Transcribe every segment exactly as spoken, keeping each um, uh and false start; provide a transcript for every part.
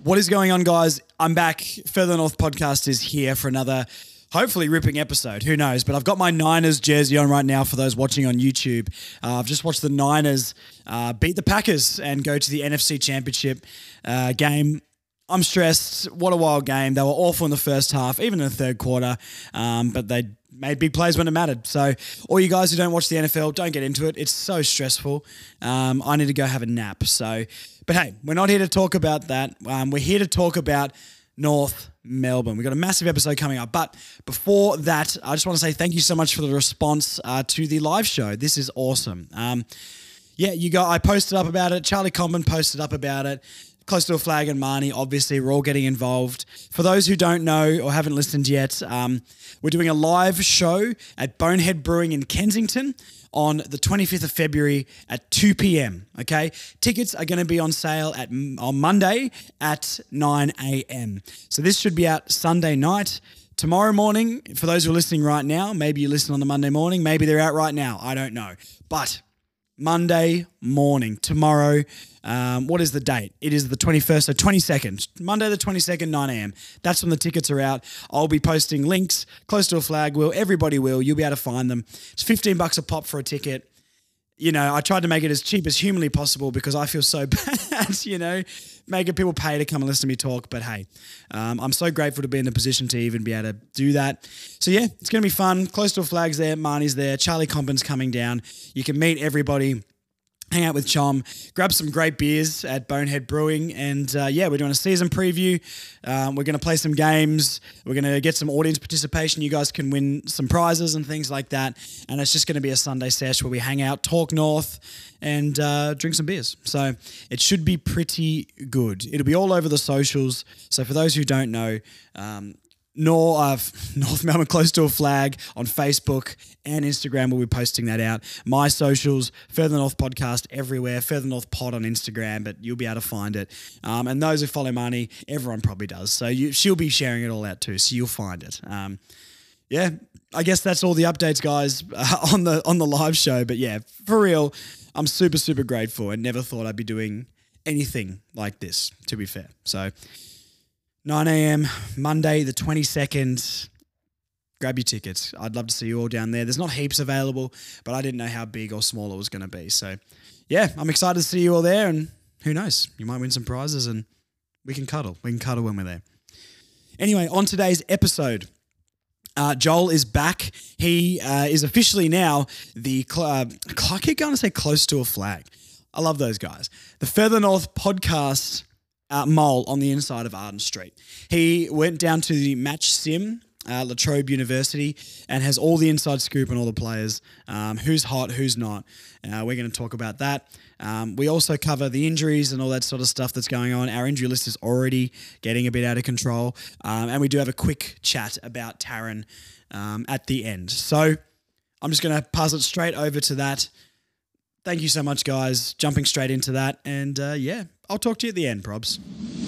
What is going on, guys? I'm back. Further North Podcast is here for another, hopefully, ripping episode. Who knows? But I've got my Niners jersey on right now for those watching on YouTube. Uh, I've just watched the Niners uh, beat the Packers and go to the N F C Championship uh, game. I'm stressed. What a wild game. They were awful in the first half, even in the third quarter, um, but they made big plays when it mattered. So all you guys who don't watch the N F L, don't get into it. It's so stressful. Um, I need to go have a nap. So, but hey, we're not here to talk about that. Um, we're here to talk about North Melbourne. We've got a massive episode coming up. But before that, I just want to say thank you so much for the response uh, to the live show. This is awesome. Um, yeah, you got. I posted up about it. Charlie Comben posted up about it. Close to a Flag and Marnie, obviously, we're all getting involved. For those who don't know or haven't listened yet, um, we're doing a live show at Bonehead Brewing in Kensington on the twenty-fifth of February at two p.m, okay? Tickets are going to be on sale at on Monday at nine a.m. So this should be out Sunday night. Tomorrow morning, for those who are listening right now, maybe you listen on the Monday morning, maybe they're out right now, I don't know. But Monday morning, tomorrow, um, what is the date? It is the twenty-first, so twenty-second. Monday the twenty-second, nine a.m. That's when the tickets are out. I'll be posting links. Close to a Flag will. Everybody will. You'll be able to find them. It's fifteen bucks a pop for a ticket. You know, I tried to make it as cheap as humanly possible because I feel so bad, you know, making people pay to come and listen to me talk. But hey, um, I'm so grateful to be in the position to even be able to do that. So yeah, it's going to be fun. Close to a Flag's there. Marnie's there. Charlie Comben's coming down. You can meet everybody. Hang out with Chom, grab some great beers at Bonehead Brewing, and uh, yeah, we're doing a season preview. Um, we're going to play some games. We're going to get some audience participation. You guys can win some prizes and things like that, and it's just going to be a Sunday sesh where we hang out, talk North, and uh, drink some beers. So it should be pretty good. It'll be all over the socials. So for those who don't know, um, Nor, uh, North Melbourne Close to a Flag on Facebook and Instagram. We'll be posting that out. My socials, Further North Podcast everywhere, Further North Pod on Instagram, but you'll be able to find it. Um, and those who follow Marnie, everyone probably does. So you, she'll be sharing it all out too, so you'll find it. Um, yeah, I guess that's all the updates, guys, uh, on the on the live show. But yeah, for real, I'm super, super grateful and never thought I'd be doing anything like this, to be fair. So nine a.m, Monday the twenty-second. Grab your tickets. I'd love to see you all down there. There's not heaps available, but I didn't know how big or small it was going to be. So, yeah, I'm excited to see you all there, and who knows? You might win some prizes, and we can cuddle. We can cuddle when we're there. Anyway, on today's episode, uh, Joel is back. He uh, is officially now the, cl- uh, I keep going to say Close to a Flag. I love those guys. The Further North Podcast Uh, mole on the inside of Arden Street. He went down to the Match Sim, uh, La Trobe University, and has all the inside scoop on all the players, um, who's hot, who's not. Uh, we're going to talk about that. Um, we also cover the injuries and all that sort of stuff that's going on. Our injury list is already getting a bit out of control, um, and we do have a quick chat about Taran um, at the end. So I'm just going to pass it straight over to that. Thank you so much, guys. Jumping straight into that. And uh, yeah, I'll talk to you at the end, probs.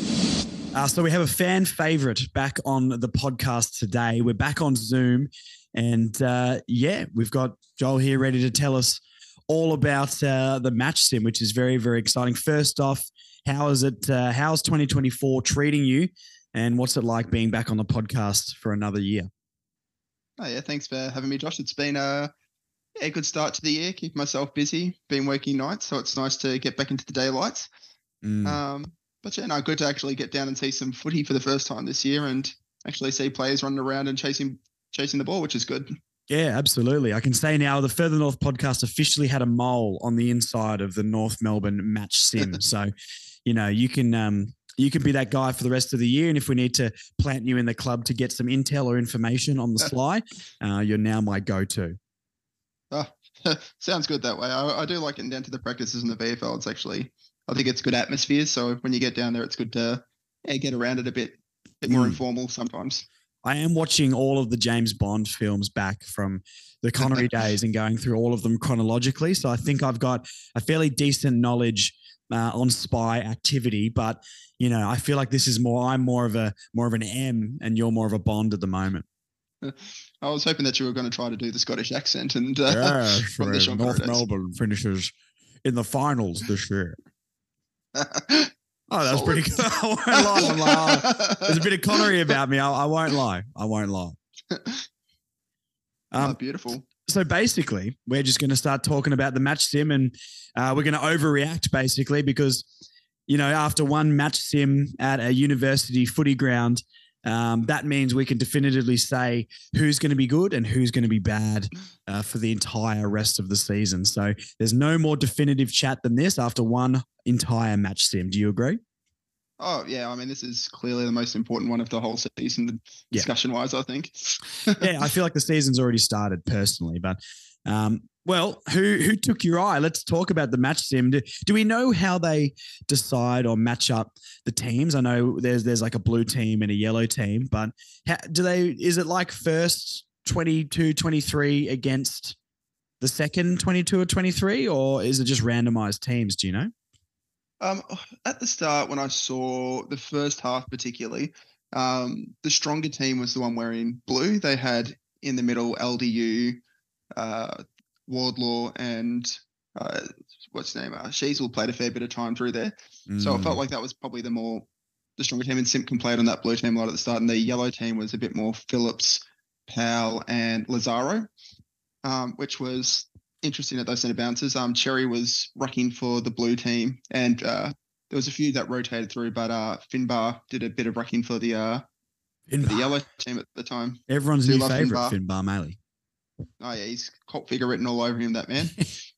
Uh, so we have a fan favorite back on the podcast today. We're back on Zoom. And uh, yeah, we've got Joel here ready to tell us all about uh, the Match Sim, which is very, very exciting. First off, how is it? Uh, how's twenty twenty-four treating you? And what's it like being back on the podcast for another year? Oh, yeah. Thanks for having me, Josh. It's been a... Yeah, a good start to the year. Keep myself busy. Been working nights, so it's nice to get back into the daylights. Mm. Um, but yeah, no, good to actually get down and see some footy for the first time this year, and actually see players running around and chasing chasing the ball, which is good. Yeah, absolutely. I can say now the Further North Podcast officially had a mole on the inside of the North Melbourne Match Sim. So, you know, you can um, you can be that guy for the rest of the year, and if we need to plant you in the club to get some intel or information on the sly, uh, you're now my go-to. Oh, sounds good that way. I, I do like getting down to the practices in the V F L. It's actually, I think it's good atmosphere. So when you get down there, it's good to yeah, get around it a bit, bit more mm. informal sometimes. I am watching all of the James Bond films back from the Connery days and going through all of them chronologically. So I think I've got a fairly decent knowledge uh, on spy activity, but you know, I feel like this is more, I'm more of a, more of an M and you're more of a Bond at the moment. I was hoping that you were going to try to do the Scottish accent and uh, yeah, from the North Melbourne finishes in the finals this year. Oh, that was solid. pretty good. I won't lie. I'm like, oh, there's a bit of Connery about me. I, I won't lie. I won't lie. Oh, Um, beautiful. So basically, we're just going to start talking about the match sim, and uh, we're going to overreact basically because, you know, after one match sim at a university footy ground, um, that means we can definitively say who's going to be good and who's going to be bad uh, for the entire rest of the season. So there's no more definitive chat than this after one entire match sim. Do you agree? Oh yeah, I mean this is clearly the most important one of the whole season, Yeah. discussion-wise. I think. Yeah, I feel like the season's already started personally, but um, well, who who took your eye? Let's talk about the match sim. Do, do we know how they decide or match up the teams? I know there's there's like a blue team and a yellow team, but how, do they? Is it like first twenty-two, twenty-three against the second twenty-two or twenty-three, or is it just randomized teams? Do you know? Um, at the start, when I saw the first half, particularly, um, the stronger team was the one wearing blue. They had in the middle L D U, uh, Wardlaw, and uh, what's his name? Uh, Sheasel played a fair bit of time through there, mm. so it felt like that was probably the more the stronger team. And Simpkin played on that blue team a lot at the start, and the yellow team was a bit more Phillips, Powell, and Lazaro, um, which was interesting at those centre bounces. Um, Cherry was rucking for the blue team, and uh, there was a few that rotated through, but uh, Finbar did a bit of rucking for the uh, for the yellow team at the time. Everyone's new favourite, Finbar. Finbar Maley. Oh yeah, he's cult figure written all over him, that man.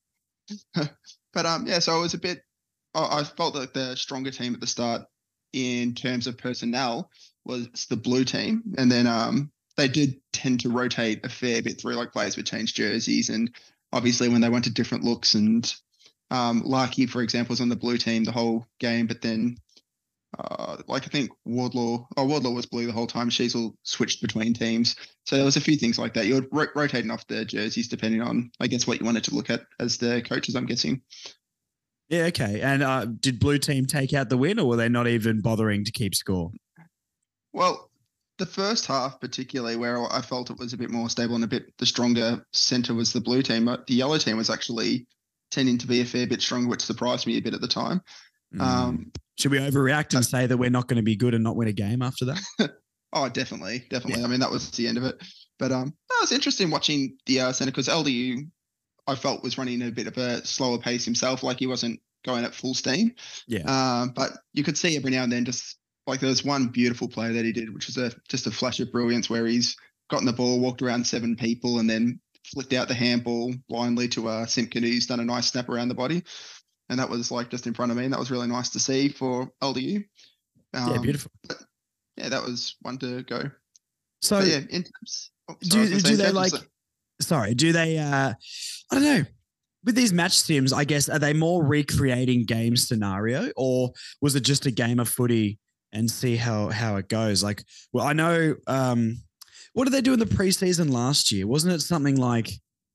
But um, yeah, so it was a bit. I, I felt like the stronger team at the start in terms of personnel was the blue team, and then um, they did tend to rotate a fair bit through, like players would change jerseys and. Obviously, when they went to different looks, and um, Larky, for example, was on the blue team the whole game, but then, uh, like I think Wardlaw, oh Wardlaw was blue the whole time. Sheasel switched between teams, so there was a few things like that. You were ro- rotating off the jerseys depending on, I guess, what you wanted to look at as the coaches. I'm guessing. Yeah. Okay. And uh, did blue team take out the win, or were they not even bothering to keep score? Well. The first half, particularly, where I felt it was a bit more stable and a bit the stronger centre was the blue team. The yellow team was actually tending to be a fair bit stronger, which surprised me a bit at the time. Mm. Um, Should we overreact and uh, say that we're not going to be good and not win a game after that? Oh, definitely, definitely. Yeah. I mean, that was the end of it. But um, it was interesting watching the uh, centre because L D U, I felt, was running a bit of a slower pace himself, like he wasn't going at full steam. Yeah. Um, but you could see every now and then just. Like there was one beautiful play that he did, which was a just a flash of brilliance where he's gotten the ball, walked around seven people, and then flicked out the handball blindly to uh, Simpkin, who's done a nice snap around the body. And that was like just in front of me. And that was really nice to see for L D U. Um, yeah, beautiful. But yeah, that was one to go. So, but yeah, in terms, oh, sorry, do, do they like, sorry, do they, uh, I don't know. With these match sims, I guess, are they more recreating game scenario, or was it just a game of footy and see how how it goes? Like, well, I know, um, what did they do in the preseason last year? Wasn't it something like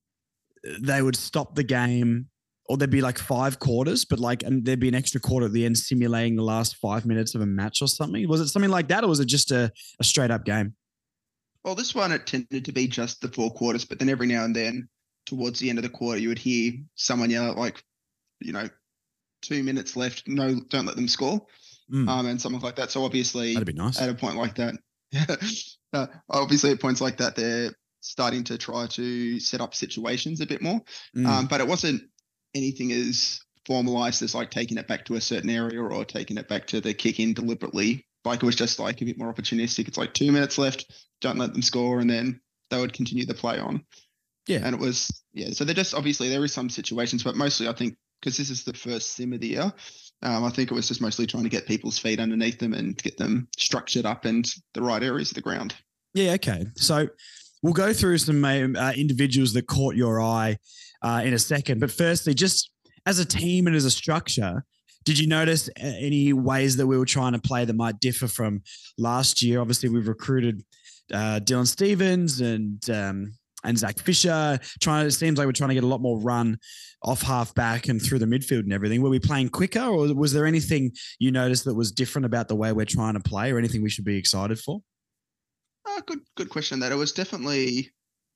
they would stop the game, or there'd be like five quarters, but like, and there'd be an extra quarter at the end simulating the last five minutes of a match or something? Was it something like that, or was it just a, a straight up game? Well, this one, it tended to be just the four quarters, but then every now and then, towards the end of the quarter, you would hear someone yell out, like, you know, two minutes left, no, don't let them score, mm. um, and something like that. So obviously, that'd be nice. At a point like that, uh, obviously at points like that, they're starting to try to set up situations a bit more. Mm. Um, but it wasn't anything as formalized as like taking it back to a certain area or taking it back to the kick in deliberately. Like it was just like a bit more opportunistic. It's like two minutes left, don't let them score, and then they would continue the play on. Yeah. And it was, yeah. So they're just, obviously there is some situations, but mostly I think because this is the first sim of the year, um, I think it was just mostly trying to get people's feet underneath them and get them structured up in the right areas of the ground. Yeah. Okay. So we'll go through some uh, individuals that caught your eye uh, in a second. But firstly, just as a team and as a structure, did you notice any ways that we were trying to play that might differ from last year? Obviously, we've recruited uh, Dylan Stevens and um, and Zach Fisher. Trying, it seems like we're trying to get a lot more run off half back and through the midfield and everything. Were we playing quicker, or was there anything you noticed that was different about the way we're trying to play, or anything we should be excited for? Uh, good, good question. That it was definitely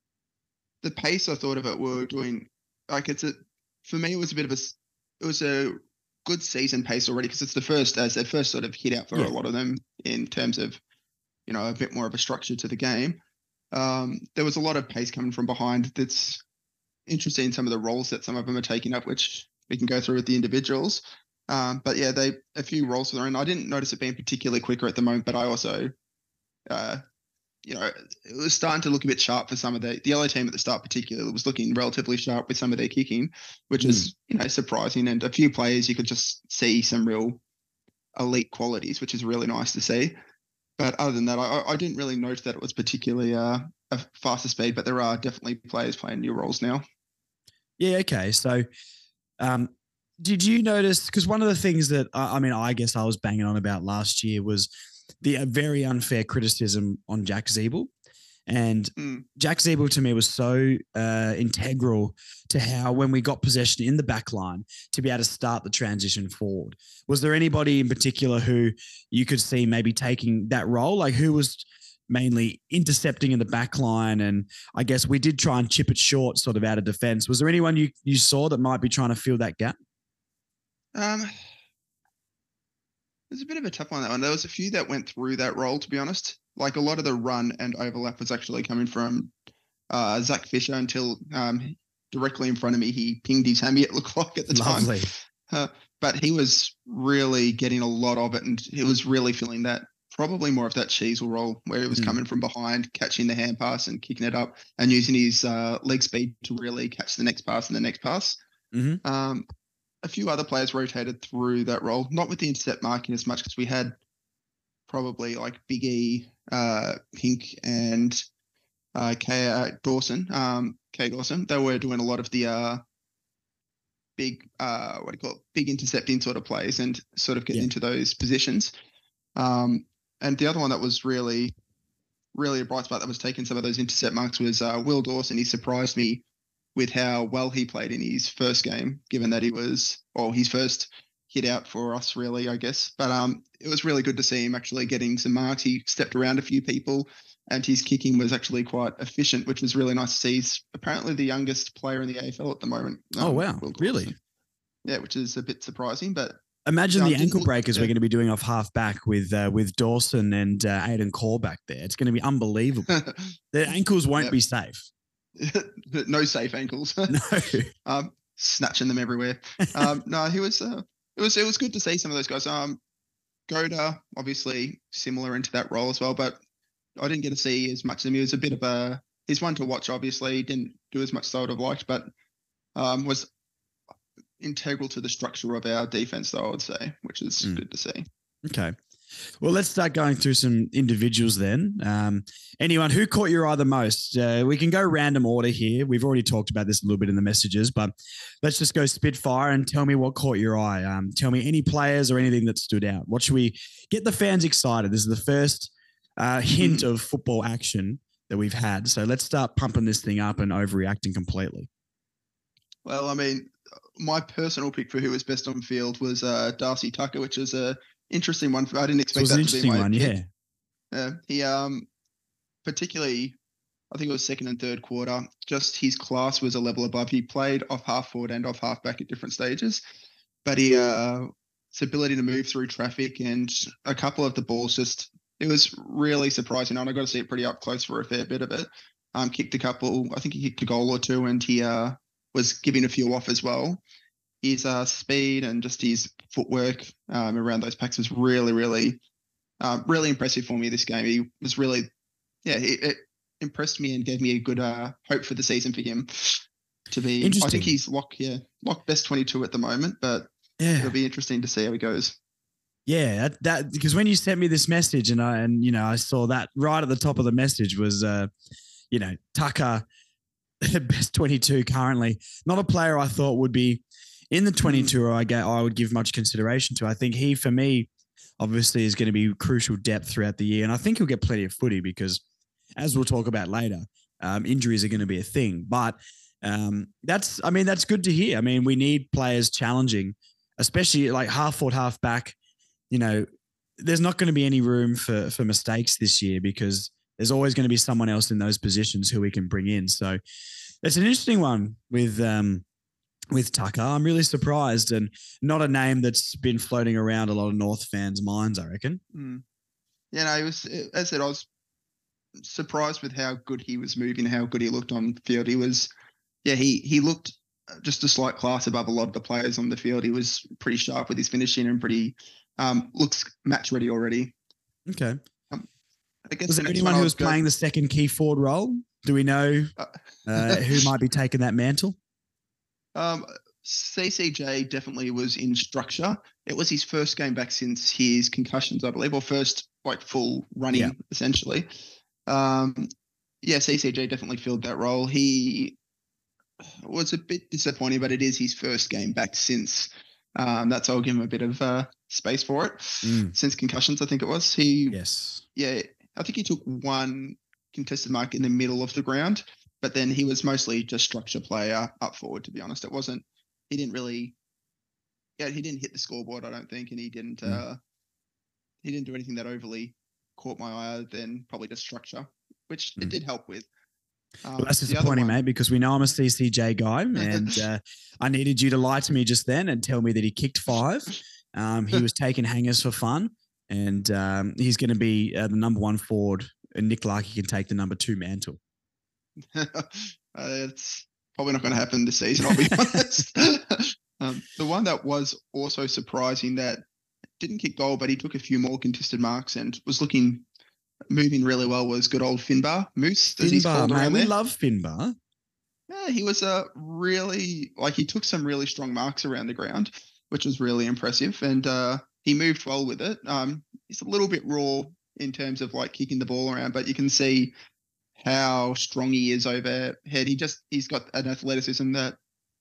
the pace. I thought of it. We were doing like it's a for me. It was a bit of a. It was a good season pace already because it's the first, as their first sort of hit out for Yeah. a lot of them in terms of, you know, a bit more of a structure to the game. Um, there was a lot of pace coming from behind. That's interesting in some of the roles that some of them are taking up, which we can go through with the individuals. Um, but yeah, they a few roles they're in. I didn't notice it being particularly quicker at the moment, but I also, uh, you know, it was starting to look a bit sharp for some of the the yellow team at the start, particularly was looking relatively sharp with some of their kicking, which Mm. is you know surprising. And a few players you could just see some real elite qualities, which is really nice to see. But other than that, I, I didn't really notice that it was particularly uh, a faster speed. But there are definitely players playing new roles now. Yeah. Okay. So, um, did you notice? Because one of the things that I, I mean, I guess I was banging on about last year was the uh, very unfair criticism on Jack Zeeble. And Mm. Jack Zeeble to me was so uh, integral to how, when we got possession in the back line, to be able to start the transition forward. Was there anybody in particular who you could see maybe taking that role? Like who was mainly intercepting in the back line? And I guess we did try and chip it short sort of out of defense. Was there anyone you, you saw that might be trying to fill that gap? Um, There's a bit of a tough one, that one. There was a few that went through that role, to be honest. Like a lot of the run and overlap was actually coming from uh, Zach Fisher until um, directly in front of me, he pinged his hammy, it looked like at the Lovely. time. Uh, but he was really getting a lot of it, and he was really feeling that, probably more of that Cheezel role where he was Mm. coming from behind, catching the hand pass and kicking it up and using his uh, leg speed to really catch the next pass and the next pass. Mm-hmm. Um, a few other players rotated through that role, not with the intercept marking as much because we had probably like Big E, uh, Pink, and uh, Kay uh, Dawson, um, Kay Dawson. They were doing a lot of the uh, big, uh, what do you call it, big intercepting sort of plays and sort of getting Yeah. into those positions. Um, and the other one that was really, really a bright spot that was taking some of those intercept marks was uh, Will Dawson. He surprised me with how well he played in his first game, given that he was, or his first hit out for us, really, I guess. But um, it was really good to see him actually getting some marks. He stepped around a few people, and his kicking was actually quite efficient, which was really nice to see. He's apparently the youngest player in the A F L at the moment. Oh, um, wow. Will Really? Dawson. Yeah, which is a bit surprising, but Imagine No, the didn't ankle look- breakers yeah. we're going to be doing off half back with uh, with Dawson and uh, Aiden Core back there. It's going to be unbelievable. Their ankles won't Yep. be safe. no safe ankles. No. um, snatching them everywhere. Um, no, he was. Uh, it was. It was good to see some of those guys. Um, Goda, obviously similar into that role as well, but I didn't get to see as much of him. He was a bit of a. He's one to watch. Obviously, didn't do as much as I would have liked, but um, was integral to the structure of our defense, though I would say, which is Mm. good to see. Okay. Well, let's start going through some individuals then. Um, anyone who caught your eye the most? Uh, we can go random order here. We've already talked about this a little bit in the messages, but let's just go spitfire and tell me what caught your eye. Um, tell me any players or anything that stood out. What should we get the fans excited? This is the first uh, hint of football action that we've had. So let's start pumping this thing up and overreacting completely. Well, I mean, my personal pick for who was best on field was uh, Darcy Tucker, which is a interesting one. I didn't So it expect was that an to be interesting my one, pick. yeah. Uh, he um particularly, I think it was second and third quarter. Just his class was a level above. He played off half forward and off half back at different stages, but he uh his ability to move through traffic and a couple of the balls just it was really surprising. And I got to see it pretty up close for a fair bit of it. Um, kicked a couple. I think he kicked a goal or two, and he uh was giving a few off as well. His uh, speed and just his footwork um, around those packs was really, really, um, really impressive for me this game. He was really, yeah, it, it impressed me and gave me a good uh, hope for the season for him to be. I Interesting. think he's lock, yeah, lock best twenty-two at the moment, but Yeah. it'll be interesting to see how he goes. Yeah, that, that because when you sent me this message and I and you know I saw that right at the top of the message was uh, you know Tucker, best twenty-two currently. Not a player I thought would be in the twenty-two or I get I would give much consideration to. I think he for me obviously is going to be crucial depth throughout the year, and I think he'll get plenty of footy because as we'll talk about later, um, injuries are going to be a thing. But um, that's I mean that's good to hear. I mean we need players challenging, especially like half forward, half back. You know, there's not going to be any room for for mistakes this year because there's always going to be someone else in those positions who we can bring in. So it's an interesting one with um, with Tucker. I'm really surprised, and not a name that's been floating around a lot of North fans' minds, I reckon. Mm. Yeah, no, it was, as I said, I was surprised with how good he was moving, how good he looked on the field. He was, yeah, he he looked just a slight class above a lot of the players on the field. He was pretty sharp with his finishing and pretty, um, looks match ready already. Okay. Um, I guess was the there next anyone one who I was go- playing the second key forward role? Do we know Uh, uh, who might be taking that mantle? Um, C C J definitely was in structure. It was his first game back since his concussions, I believe, or first like full running, Yeah. essentially. Um, yeah, C C J definitely filled that role. He was a bit disappointing, but it is his first game back since. Um, that's I'll give him a bit of uh, space for it. Mm. Since concussions, I think it was. He, Yes. yeah, I think he took one contested mark in the middle of the ground, but then he was mostly just structure player up forward. To be honest, it wasn't. He didn't really. Yeah, he didn't hit the scoreboard, I don't think, and he didn't. Mm. Uh, he didn't do anything that overly caught my eye. Then probably just structure, which Mm. it did help with. Um, Well, that's the other disappointing, one- mate, because we know I'm a C C J guy, and uh, I needed you to lie to me just then and tell me that he kicked five. Um, he was taking hangers for fun, and um, he's going to be uh, the number one forward, and Nick Larkey can take the number two mantle. uh, it's probably not going to happen this season, I'll be honest. um, the one that was also surprising that didn't kick goal, but he took a few more contested marks and was looking, moving really well was good old Finbar Moose. As he's Finbar, called mate, around we there. love Finbar. Yeah, he was a really, like he took some really strong marks around the ground, which was really impressive. And uh, he moved well with it. Um, he's a little bit raw in terms of like kicking the ball around, but you can see how strong he is overhead. He just, he's got an athleticism that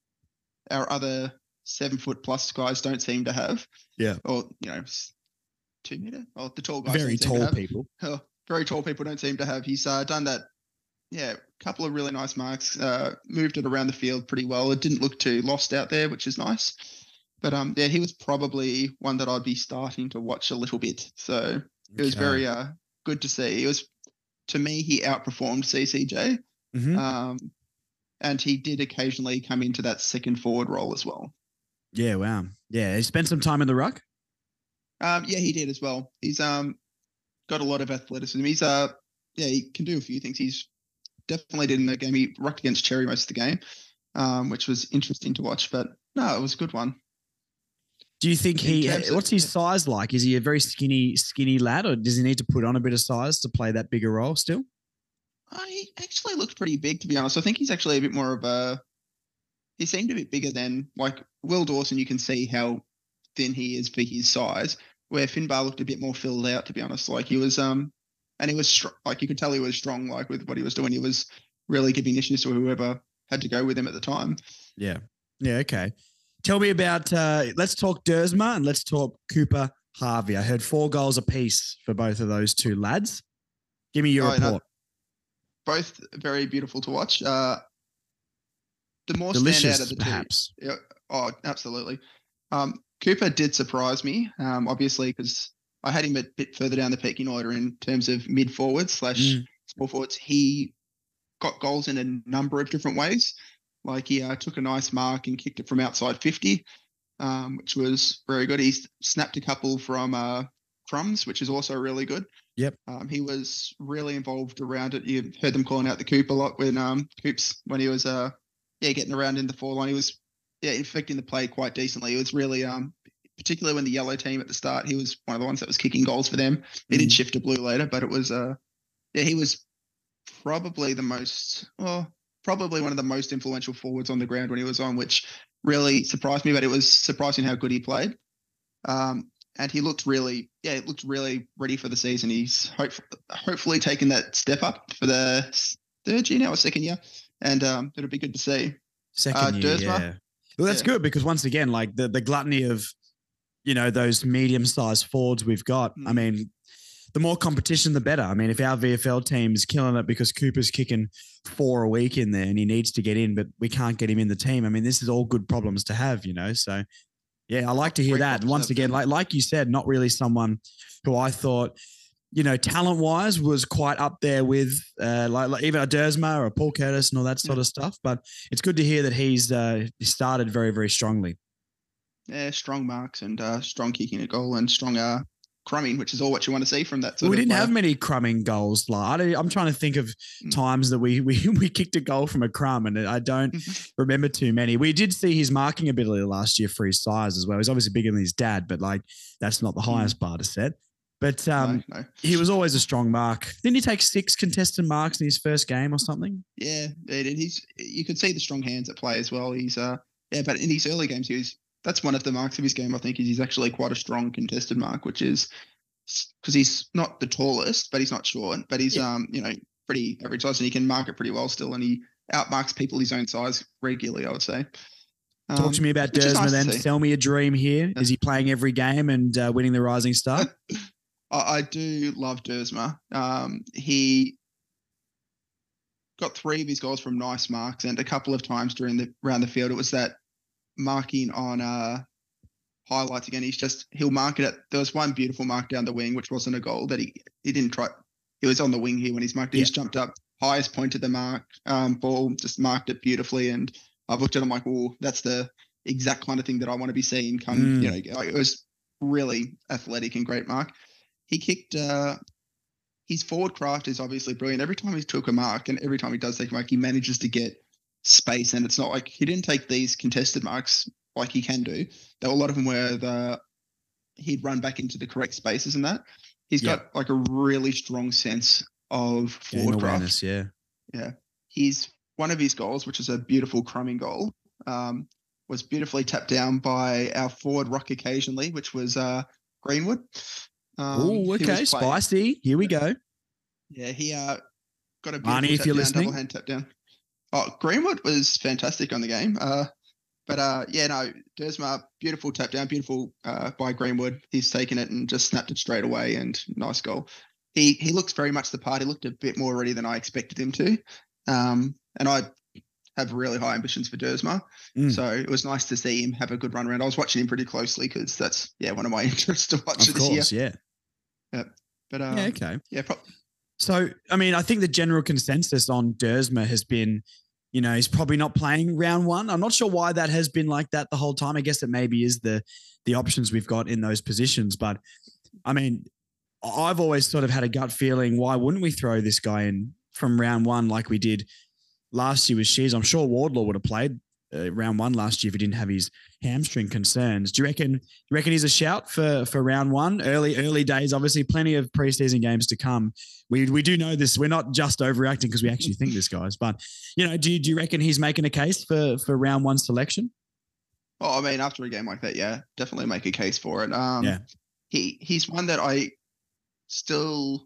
our other seven foot plus guys don't seem to have. Yeah. Or, you know, two meter. Well, the tall guys. Very don't seem to tall have. people. Oh, very tall people don't seem to have. He's uh, done that. Yeah, a couple of really nice marks. Uh, moved it around the field pretty well. It didn't look too lost out there, which is nice. But um, yeah, he was probably one that I'd be starting to watch a little bit. So it was Okay. very uh good to see. It was, to me, he outperformed C C J. Mhm. Um, and he did occasionally come into that second forward role as well. Yeah, wow. Yeah, he spent some time in the ruck. Um, yeah, he did as well. He's um got a lot of athleticism. He's uh yeah, he can do a few things. He's definitely did in the game. He rucked against Cherry most of the game, um, which was interesting to watch. But no, it was a good one. Do you think In he? terms of- What's his size like? Is he a very skinny, skinny lad, or does he need to put on a bit of size to play that bigger role still? Uh, he actually looked pretty big, to be honest. I think he's actually a bit more of a. He seemed a bit bigger than like Will Dawson. You can see how thin he is for his size. Where Finbar looked a bit more filled out, to be honest. Like he was, um, and he was str- like you could tell he was strong. Like with what he was doing, he was really giving issues to whoever had to go with him at the time. Yeah. Yeah. Okay. Tell me about. Uh, let's talk Dersma and let's talk Cooper Harvey. I heard four goals apiece for both of those two lads. Give me your Oh, no. report. Both very beautiful to watch. Uh, the more standout Delicious, of the perhaps. two. Yeah, oh, absolutely. Um, Cooper did surprise me, um, obviously, because I had him a bit further down the pecking order in terms of mid forwards slash Mm. small forwards. He got goals in a number of different ways. Like he uh, took a nice mark and kicked it from outside fifty, um, which was very good. He snapped a couple from uh, crumbs, which is also really good. Yep. Um, he was really involved around it. You heard them calling out the Coop a lot when um, Coops when he was uh, yeah getting around in the four line. He was yeah affecting the play quite decently. He was really um, particularly when the yellow team at the start, he was one of the ones that was kicking goals for them. He Mm. did shift to blue later, but it was uh, yeah he was probably the most well probably one of the most influential forwards on the ground when he was on, which really surprised me. But it was surprising how good he played. Um, and he looked really, yeah, it looked really ready for the season. He's hope, hopefully taken that step up for the third year now or second year, and um, it'll be good to see. Second Uh, year, Dersma? yeah. Well, that's Yeah. good because once again, like the, the gluttony of, you know, those medium-sized forwards we've got. I Mm. mean, the more competition, the better. I mean, if our V F L team is killing it because Cooper's kicking four a week in there and he needs to get in, but we can't get him in the team. I mean, this is all good problems to have, you know. So, yeah, I like to hear Great that. problems Once to have, again, yeah. like like you said, not really someone who I thought you know, talent wise was quite up there with uh, like, like even a Dersma or Paul Curtis and all that sort Yeah. of stuff. But it's good to hear that he's uh, he started very, very strongly. Yeah, strong marks and uh, strong kicking a goal and strong uh, crumbing, which is all what you want to see from that sort Well, we of didn't player. have many crumbing goals. Like, I, I'm trying to think of Mm. times that we, we we kicked a goal from a crumb, and I don't remember too many. We did see his marking ability last year for his size as well. He's obviously bigger than his dad, but like that's not the highest bar to set. But um, no, no. he was always a strong mark. Didn't he take six contested marks in his first game or something? Yeah, it, it, he's you could see the strong hands at play as well. He's uh yeah, but in his early games, he was that's one of the marks of his game. I think is he's actually quite a strong contested mark, which is because he's not the tallest, but he's not short, but he's yeah. um you know pretty average size, and he can mark it pretty well still, and he outmarks people his own size regularly, I would say. Um, Talk to me about Dersma nice then. Sell me a dream here. Yeah. Is he playing every game and uh, winning the Rising Star? I, I do love Dersma. Um, he got three of his goals from nice marks, and a couple of times during the around the field, it was that marking on uh, highlights again. He's just he'll mark it at. There was one beautiful mark down the wing, which wasn't a goal that he he didn't try. He was on the wing here when he's marked it. Yeah. He's jumped up, highest point of the mark, um, ball, just marked it beautifully, and I've looked at it, I'm like, oh, that's the exact kind of thing that I want to be seeing come. Mm. You know, like, it was really athletic and great mark. He kicked. Uh, his forward craft is obviously brilliant. Every time he took a mark, and every time he does take a mark, he manages to get space. And it's not like he didn't take these contested marks like he can do. There were a lot of them where the he'd run back into the correct spaces and that. He's yeah. got like a really strong sense of forward Game craft. Awareness, yeah. Yeah. He's one of his goals, which is a beautiful crumbing goal, um, was beautifully tapped down by our forward rock occasionally, which was uh, Greenwood. Um, oh, okay. Spicy. Here we go. Yeah, he uh, got a beautiful Arnie, if you're down, listening. double hand tap down. Oh, Greenwood was fantastic on the game. Uh, but uh, yeah, no, Dersma, beautiful tap down, beautiful uh, by Greenwood. He's taken it and just snapped it straight away, and nice goal. He he looks very much the part. He looked a bit more ready than I expected him to. Um, and I have really high ambitions for Dersma. Mm. So it was nice to see him have a good run around. I was watching him pretty closely because that's, yeah, one of my interests to watch of this course, year. yeah. Yeah. But, uh, yeah, okay. Yeah, pro- So, I mean, I think the general consensus on Dersma has been, you know, he's probably not playing round one. I'm not sure why that has been like that the whole time. I guess it maybe is the the options we've got in those positions. But, I mean, I've always sort of had a gut feeling, why wouldn't we throw this guy in from round one like we did last year with Shears? I'm sure Wardlaw would have played uh, round one last year if he didn't have his hamstring concerns. Do you reckon? You reckon he's a shout for for round one? Early early days, obviously, plenty of preseason games to come. We we do know this. We're not just overreacting because we actually think this guy's. But you know, do you, do you reckon he's making a case for for round one selection? Oh, I mean, after a game like that, yeah, definitely make a case for it. Um, yeah, he he's one that I still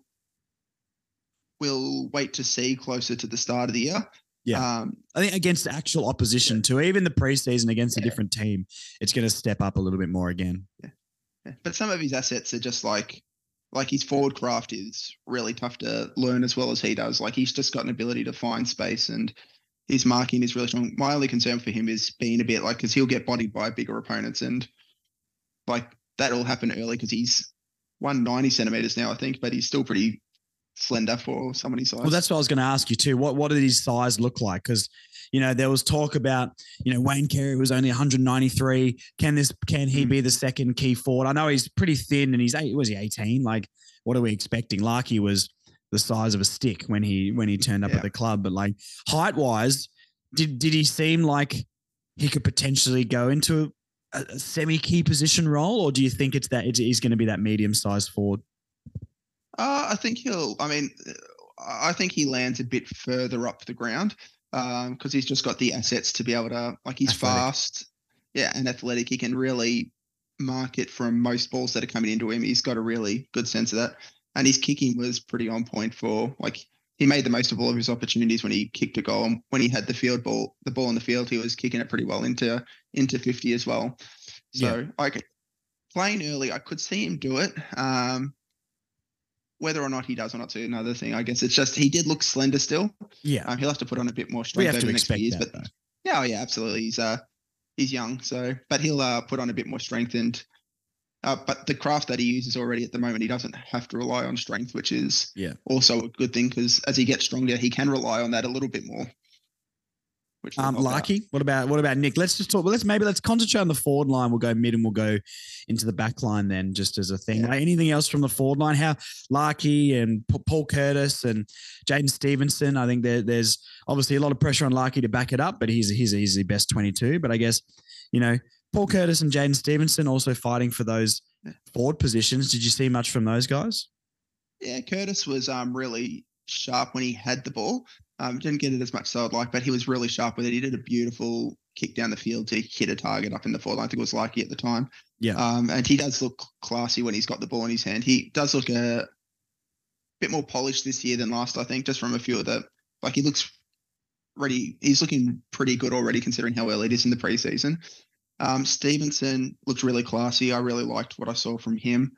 will wait to see closer to the start of the year. Yeah, um, I think against actual opposition yeah. too, even the preseason against yeah. a different team, it's going to step up a little bit more again. Yeah. yeah, but some of his assets are just like, like his forward craft is really tough to learn as well as he does. Like he's just got an ability to find space, and his marking is really strong. My only concern for him is being a bit like, because he'll get bodied by bigger opponents, and like that'll happen early because he's one ninety centimeters now, I think, but he's still pretty slender for somebody's size. Well, that's what I was going to ask you too. What what did his size look like? Because you know there was talk about you know Wayne Carey was only one ninety-three. Can this can he mm. be the second key forward? I know he's pretty thin and he's eight. Was he eighteen? Like what are we expecting? Larky was the size of a stick when he when he turned up yeah. at the club. But like height wise, did did he seem like he could potentially go into a, a semi key position role, or do you think it's that it's, he's going to be that medium sized forward? Uh, I think he'll, I mean, I think he lands a bit further up the ground because um, he's just got the assets to be able to, like he's athletic. fast, yeah, and athletic. He can really mark it from most balls that are coming into him. He's got a really good sense of that. And his kicking was pretty on point for, like, he made the most of all of his opportunities when he kicked a goal. And when he had the field ball, the ball in the field, he was kicking it pretty well into into fifty as well. So, yeah. like, playing early, I could see him do it. Um, Whether or not he does or not is another thing. I guess it's just he did look slender still. Yeah, um, he'll have to put on a bit more strength over the next few years. That, but though. yeah, oh, yeah, absolutely. He's uh he's young, so but he'll uh put on a bit more strength, and Uh, but the craft that he uses already at the moment, he doesn't have to rely on strength, which is Yeah. also a good thing because as he gets stronger, he can rely on that a little bit more. Which um, Larky, what about what about Nick? Let's just talk. Well, let's maybe let's concentrate on the forward line. We'll go mid and we'll go into the back line then, just as a thing. Yeah. Like anything else from the forward line? How Larky and P- Paul Curtis and Jaden Stevenson? I think there, there's obviously a lot of pressure on Larky to back it up, but he's he's he's the best twenty-two. But I guess you know Paul Curtis and Jaden Stevenson also fighting for those forward positions. Did you see much from those guys? Yeah, Curtis was um really sharp when he had the ball. Um, didn't get it as much as I would like, but he was really sharp with it. He did a beautiful kick down the field to hit a target up in the forward line. I think it was Larky at the time. Yeah. Um, and he does look classy when he's got the ball in his hand. He does look a bit more polished this year than last, I think, just from a few of the, like he looks ready. He's looking pretty good already considering how early it is in the preseason. Um, Stevenson looked really classy. I really liked what I saw from him.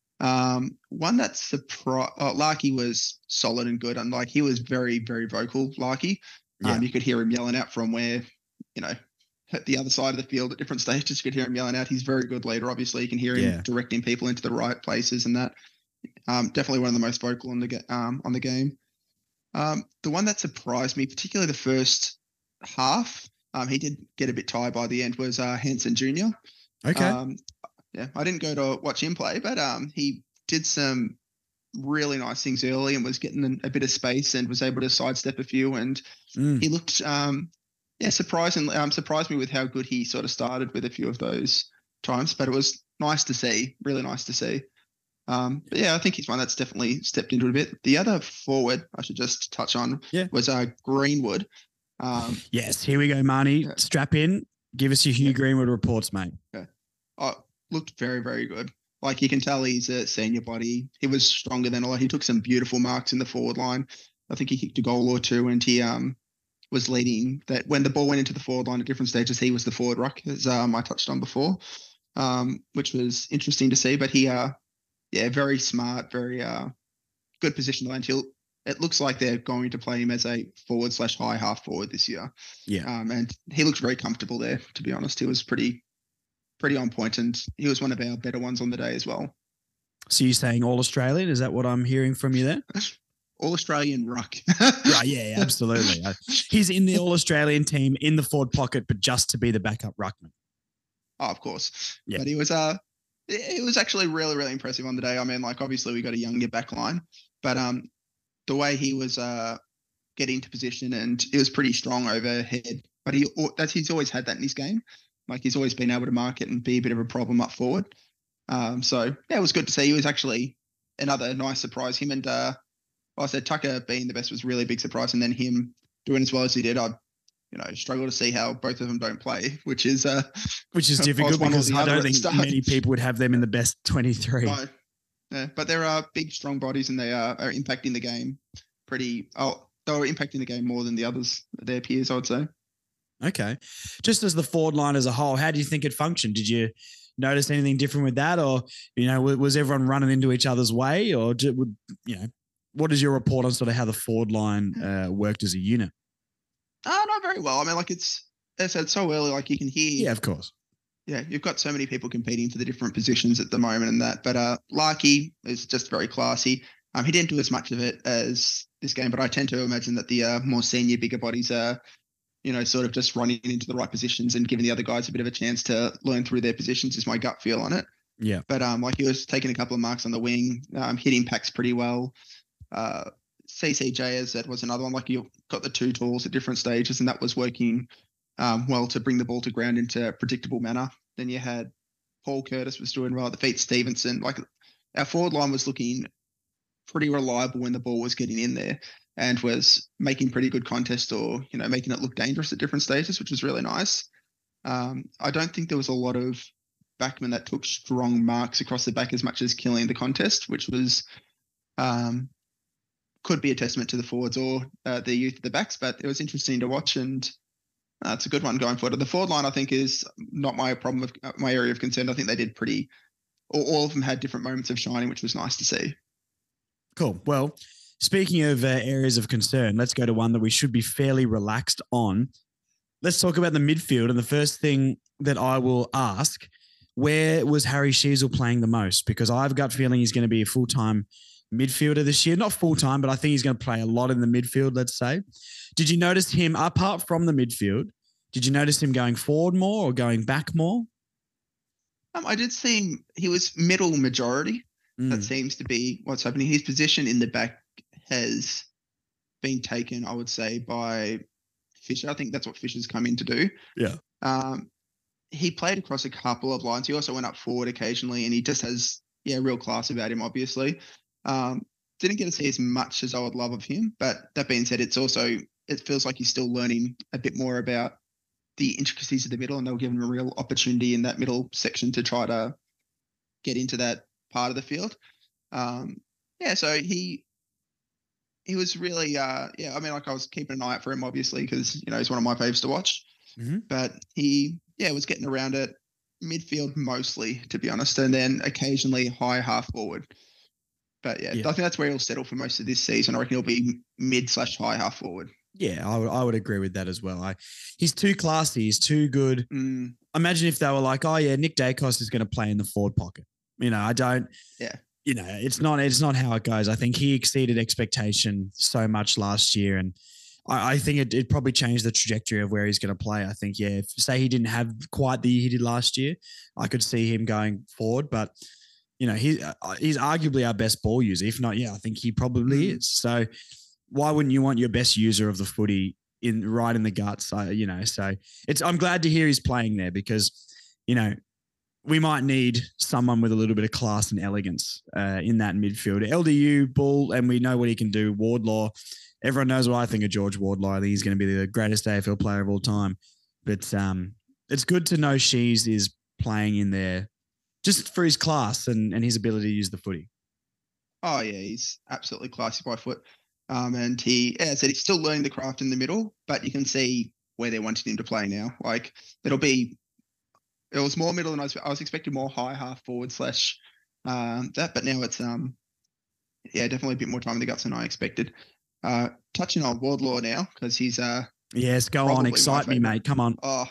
Um, one that surprised, oh, Larky was solid and good. And like, he was very, very vocal, Larky. Um, yeah. You could hear him yelling out from where, you know, at the other side of the field at different stages, you could hear him yelling out. He's a very good leader. Obviously you can hear him yeah. directing people into the right places and that, um, definitely one of the most vocal on the, um, on the game. Um, the one that surprised me, particularly the first half, um, he did get a bit tired by the end was, uh, Hanson Junior Okay. Um, Yeah, I didn't go to watch him play, but um, he did some really nice things early and was getting a bit of space and was able to sidestep a few. And mm. he looked, um, yeah, surprisingly, um, surprised me with how good he sort of started with a few of those times. But it was nice to see, really nice to see. Um, but yeah, I think he's one that's definitely stepped into it a bit. The other forward I should just touch on yeah. was uh, Greenwood. Um, yes, here we go, Marnie. Yeah. Strap in. Give us your Hugh yeah. Greenwood reports, mate. Okay. Oh, looked very, very good. Like you can tell he's a senior body. He was stronger than a lot. He took some beautiful marks in the forward line. I think he kicked a goal or two and he um was leading that when the ball went into the forward line at different stages, he was the forward ruck, as um, I touched on before, um, which was interesting to see. But he, uh, yeah, very smart, very uh, good position to land. He'll, it looks like they're going to play him as a forward slash high half forward this year. Yeah. Um, and he looked very comfortable there, to be honest. He was pretty pretty on point, and he was one of our better ones on the day as well. So you're saying all Australian? Is that what I'm hearing from you there? All Australian ruck. Right, yeah, absolutely. He's in the all Australian team in the forward pocket, but just to be the backup ruckman. Oh, of course. Yeah. But he was uh it was actually really, really impressive on the day. I mean, like obviously we got a younger back line, but um the way he was uh getting to position, and it was pretty strong overhead. But he that's he's always had that in his game. Like he's always been able to mark it and be a bit of a problem up forward. Um, so yeah, it was good to see. He was actually another nice surprise. Him and uh, well, I said Tucker being the best was really a big surprise, and then him doing as well as he did, I, you know, struggle to see how both of them don't play, which is uh, which is difficult because I don't think many people would have them in the best twenty-three. No. Yeah, but there are big, strong bodies, and they are, are impacting the game pretty. Oh, they were impacting the game more than the others, their peers, I would say. Okay. Just as the forward line as a whole, how do you think it functioned? Did you notice anything different with that? Or, you know, was everyone running into each other's way? Or, did, would you know, what is your report on sort of how the forward line uh, worked as a unit? Uh, not very well. I mean, like it's, as I said, so early, like you can hear. Yeah, of course. Yeah, you've got so many people competing for the different positions at the moment and that. But uh, Larky is just very classy. Um, he didn't do as much of it as this game, but I tend to imagine that the uh, more senior, bigger bodies are, you know, sort of just running into the right positions and giving the other guys a bit of a chance to learn through their positions is my gut feel on it. Yeah. But um, like he was taking a couple of marks on the wing, um, hitting packs pretty well. Uh, C C J, as that was another one. Like you got the two tools at different stages, and that was working um, well to bring the ball to ground into a predictable manner. Then you had Paul Curtis was doing well. Defeat Stevenson. Like our forward line was looking pretty reliable when the ball was getting in there, and was making pretty good contest, or, you know, making it look dangerous at different stages, which was really nice. Um, I don't think there was a lot of backmen that took strong marks across the back as much as killing the contest, which was um, could be a testament to the forwards or uh, the youth of the backs, but it was interesting to watch, and uh, it's a good one going forward. The forward line, I think, is not my problem, of uh, my area of concern. I think they did pretty, all, all of them had different moments of shining, which was nice to see. Cool. Well, speaking of uh, areas of concern, let's go to one that we should be fairly relaxed on. Let's talk about the midfield. And the first thing that I will ask, where was Harry Sheezel playing the most? Because I have a gut feeling he's going to be a full-time midfielder this year. Not full-time, but I think he's going to play a lot in the midfield, let's say. Did you notice him, apart from the midfield, did you notice him going forward more or going back more? Um, I did see him, he was middle majority. Mm. That seems to be what's happening. His position in the back has been taken, I would say, by Fisher. I think that's what Fisher's come in to do. Yeah. Um, he played across a couple of lines. He also went up forward occasionally, and he just has, yeah, real class about him, obviously. Um, didn't get to see as much as I would love of him, but that being said, it's also, it feels like he's still learning a bit more about the intricacies of the middle, and they'll give him a real opportunity in that middle section to try to get into that part of the field. Um, yeah, so he he was really, uh, yeah, I mean, like I was keeping an eye out for him, obviously, because, you know, he's one of my faves to watch. Mm-hmm. But he, yeah, was getting around it midfield mostly, to be honest, and then occasionally high half forward. But yeah, yeah, I think that's where he'll settle for most of this season. I reckon he'll be mid slash high half forward. Yeah, I would, I would agree with that as well. I, he's too classy. He's too good. Mm. Imagine if they were like, oh yeah, Nick Dacos is going to play in the forward pocket. You know, I don't. Yeah. You know, it's not. It's not how it goes. I think he exceeded expectation so much last year, and I, I think it, it probably changed the trajectory of where he's going to play. I think, yeah, if say he didn't have quite the year he did last year, I could see him going forward. But you know, he he's arguably our best ball user. If not, yeah, I think he probably mm. is. So why wouldn't you want your best user of the footy in right in the guts? I, you know, so it's. I'm glad to hear he's playing there because, you know, we might need someone with a little bit of class and elegance uh, in that midfield. L D U, Bull, and we know what he can do. Wardlaw, everyone knows what I think of George Wardlaw. I think he's going to be the greatest A F L player of all time. But um, it's good to know Shees is playing in there just for his class and, and his ability to use the footy. Oh, yeah, he's absolutely classy by foot. Um, and he, as I said, he's still learning the craft in the middle, but you can see where they're wanting him to play now. Like, it'll be... It was more middle than I was. I was expecting more high half forward slash um, that, but now it's um yeah definitely a bit more time in the guts than I expected. Uh, touching on Wardlaw now because he's uh yes, go on, excite me, mate. Come on. Oh,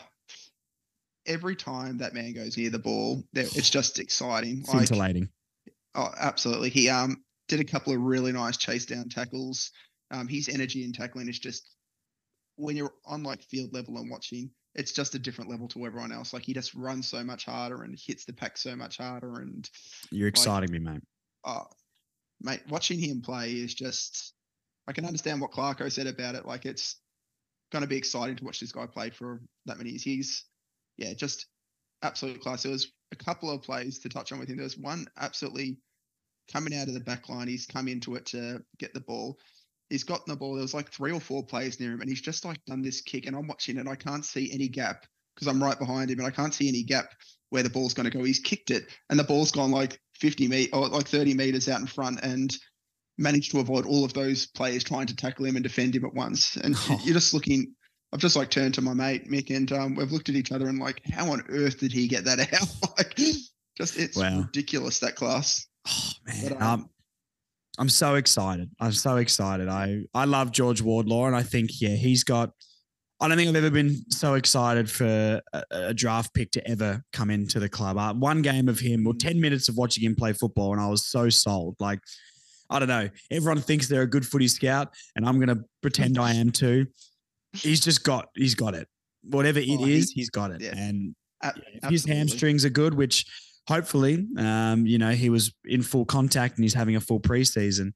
every time that man goes near the ball, it's just exciting. Scintillating. Like, oh, absolutely. He um did a couple of really nice chase down tackles. Um, his energy in tackling is just when you're on like field level and watching. It's just a different level to everyone else. Like he just runs so much harder and hits the pack so much harder. And you're exciting like, me, mate. Oh, mate, watching him play is just, I can understand what Clarko said about it. Like it's going to be exciting to watch this guy play for that many years. He's, yeah, just absolute class. There was a couple of plays to touch on with him. There was one absolutely coming out of the back line. He's come into it to get the ball. He's gotten the ball. There was like three or four players near him, and he's just like done this kick. And I'm watching it, and I can't see any gap because I'm right behind him, and I can't see any gap where the ball's going to go. He's kicked it, and the ball's gone like fifty meters or like thirty meters out in front, and managed to avoid all of those players trying to tackle him and defend him at once. And oh. you're just looking. I've just like turned to my mate Mick, and um, we've looked at each other and like, how on earth did he get that out? Like, just it's wow. ridiculous that class. Oh man. But, um, um, I'm so excited. I'm so excited. I, I love George Wardlaw, and I think, yeah, he's got – I don't think I've ever been so excited for a, a draft pick to ever come into the club. Uh, one game of him, or ten minutes of watching him play football, and I was so sold. Like, I don't know. Everyone thinks they're a good footy scout, and I'm going to pretend I am too. He's just got – he's got it. Whatever it oh, is, he, he's got it. Yeah, and ab- yeah, if his hamstrings are good, which – hopefully, um, you know, he was in full contact and he's having a full preseason.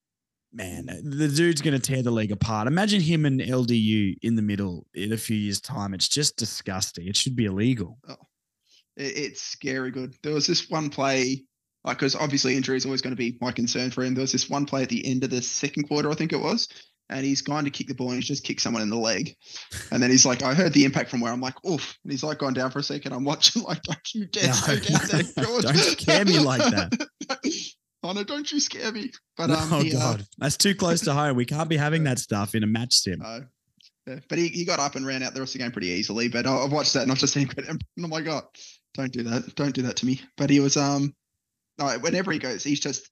Man, the dude's going to tear the league apart. Imagine him and L D U in the middle in a few years' time. It's just disgusting. It should be illegal. Oh, it's scary good. There was this one play, like, because obviously injury is always going to be my concern for him. There was this one play at the end of the second quarter, I think it was, and he's gone to kick the ball and he's just kicked someone in the leg. And then he's like, I heard the impact from where I'm like, oof. And he's like gone down for a second. I'm watching like, don't you dare no, go down there, George. Don't scare me like that. Oh no, don't you scare me. But no, um, oh he, God, uh, that's too close to home. We can't be having that stuff in a match sim. Uh, yeah. But he, he got up and ran out the rest of the game pretty easily. But I've watched that and I've just seen credit. Oh my God, don't do that. Don't do that to me. But he was, um, no, whenever he goes, he's just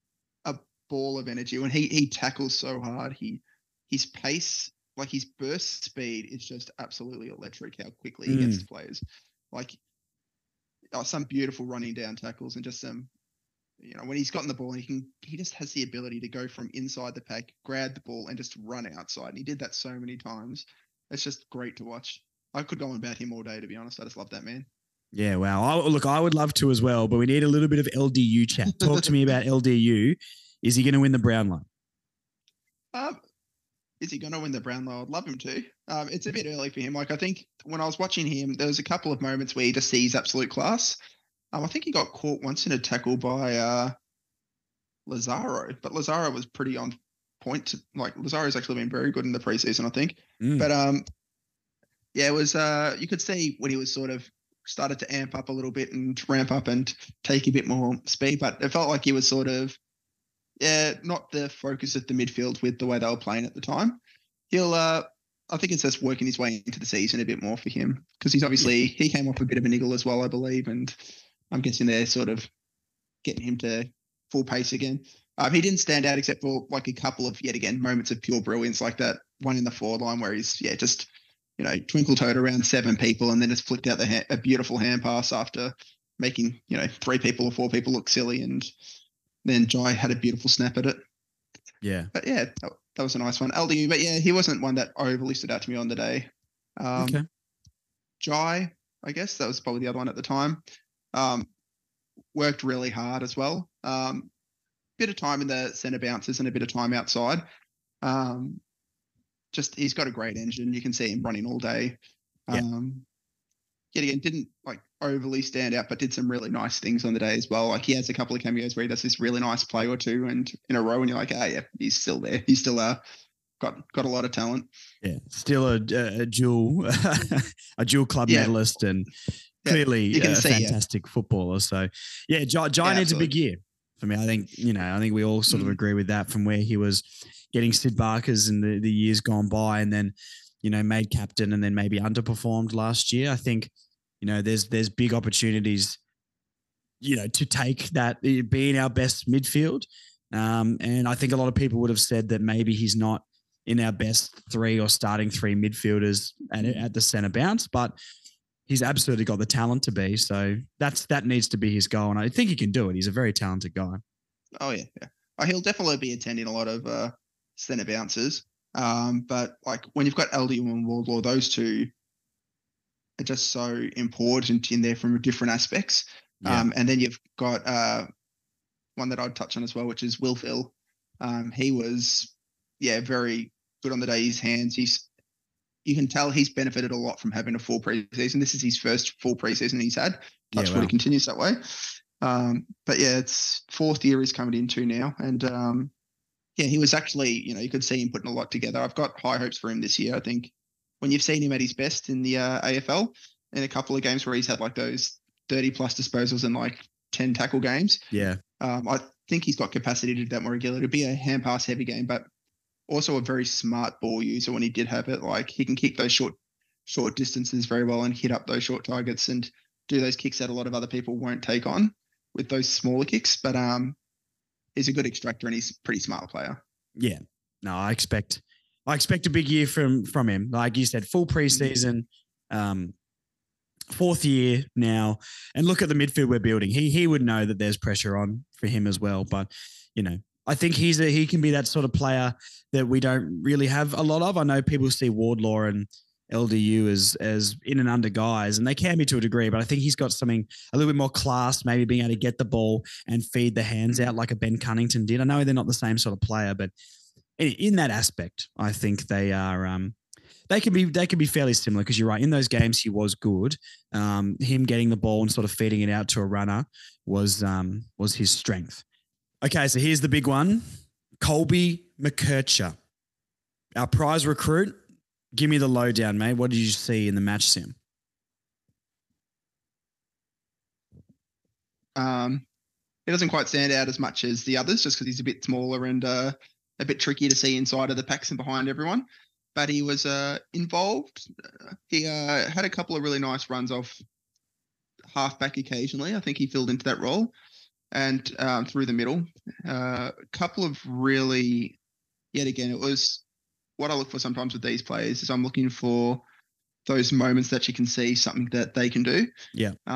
a ball of energy. When he, he tackles so hard, he, his pace, like his burst speed is just absolutely electric how quickly he mm. gets to players. Like oh, some beautiful running down tackles and just some, you know, when he's gotten the ball, he can he just has the ability to go from inside the pack, grab the ball, and just run outside. And he did that so many times. It's just great to watch. I could go on about him all day, to be honest. I just love that man. Yeah, wow. I, look, I would love to as well, but we need a little bit of L D U chat. Talk to me about L D U. Is he going to win the Brownlow? Um, is he going to win the Brownlow? I'd love him to. Um, it's a bit early for him. Like, I think when I was watching him, there was a couple of moments where he just sees absolute class. Um, I think he got caught once in a tackle by uh, Lazaro, but Lazaro was pretty on point. To, like, Lazaro's actually been very good in the preseason, I think. Mm. But, um, yeah, it was, uh, you could see when he was sort of started to amp up a little bit and ramp up and take a bit more speed, but it felt like he was sort of, yeah, not the focus of the midfield with the way they were playing at the time. He'll, uh, I think it's just working his way into the season a bit more for him because he's obviously, he came off a bit of a niggle as well, I believe, and I'm guessing they're sort of getting him to full pace again. Um, he didn't stand out except for like a couple of, yet again, moments of pure brilliance, like that one in the forward line where he's, yeah, just, you know, twinkle-toed around seven people and then just flicked out the ha- a beautiful hand pass after making, you know, three people or four people look silly. And then Jai had a beautiful snap at it. Yeah. But yeah, that, that was a nice one. L D U, but yeah, he wasn't one that overly stood out to me on the day. Um, okay. Jai, I guess that was probably the other one at the time. Um, worked really hard as well. Um, bit of time in the centre bounces and a bit of time outside. Um, just he's got a great engine. You can see him running all day. Um, yet again, didn't like overly stand out, but did some really nice things on the day as well. Like he has a couple of cameos where he does this really nice play or two, and in a row, and you're like, oh yeah, he's still there. He's still uh got got a lot of talent. Yeah, still a, a dual a dual club yeah. medalist and clearly yeah, a see, fantastic yeah. footballer. So yeah, Jai, Jai yeah, needs a big year for me. I think you know I think we all sort mm. of agree with that from where he was getting Sid Barkers in the, the years gone by, and then you know made captain and then maybe underperformed last year. I think you know there's there's big opportunities you know to take that being our best midfield, um, and I think a lot of people would have said that maybe he's not in our best three or starting three midfielders at, at the centre bounce, but he's absolutely got the talent to be. So that's that needs to be his goal, and I think he can do it. He's a very talented guy. Oh yeah, yeah. Oh, he'll definitely be attending a lot of uh, centre bounces. Um, but like when you've got L D U and Wardlaw, those two are just so important in there from different aspects. Yeah. Um, and then you've got uh, one that I'd touch on as well, which is Will Phil. Um, he was, yeah, very good on the day. His hands, he's, you can tell he's benefited a lot from having a full preseason. This is his first full preseason he's had. Touch yeah, wood, wow. It continues that way. Um, but yeah, it's fourth year he's coming into now. And um, yeah, he was actually, you know, you could see him putting a lot together. I've got high hopes for him this year. I think when you've seen him at his best in the uh, A F L, in a couple of games where he's had like those thirty plus disposals and like ten tackle games. Yeah. Um, I think he's got capacity to do that more regularly. It'd be a hand pass heavy game, but also a very smart ball user when he did have it. Like he can kick those short, short distances very well and hit up those short targets and do those kicks that a lot of other people won't take on with those smaller kicks. But um, he's a good extractor and he's a pretty smart player. Yeah. No, I expect I expect a big year from from him. Like you said, full preseason, um, fourth year now, and look at the midfield we're building. He he would know that there's pressure on for him as well. But you know, I think he's a, he can be that sort of player that we don't really have a lot of. I know people see Wardlaw and L D U as as in and under guys, and they can be to a degree, but I think he's got something a little bit more class, maybe being able to get the ball and feed the hands out like a Ben Cunnington did. I know they're not the same sort of player, but in, in that aspect, I think they are um, they can be they can be fairly similar because you're right. In those games, he was good. Um, him getting the ball and sort of feeding it out to a runner was um, was his strength. Okay, so here's the big one. Colby McKercher, our prize recruit. Give me the lowdown, mate. What did you see in the match sim? Um, he doesn't quite stand out as much as the others just because he's a bit smaller and uh, a bit tricky to see inside of the packs and behind everyone. But he was uh, involved. He uh, had a couple of really nice runs off halfback occasionally. I think he filled into that role. And um, through the middle, uh, a couple of really, yet again, it was what I look for sometimes with these players is I'm looking for those moments that you can see something that they can do. Yeah. Um,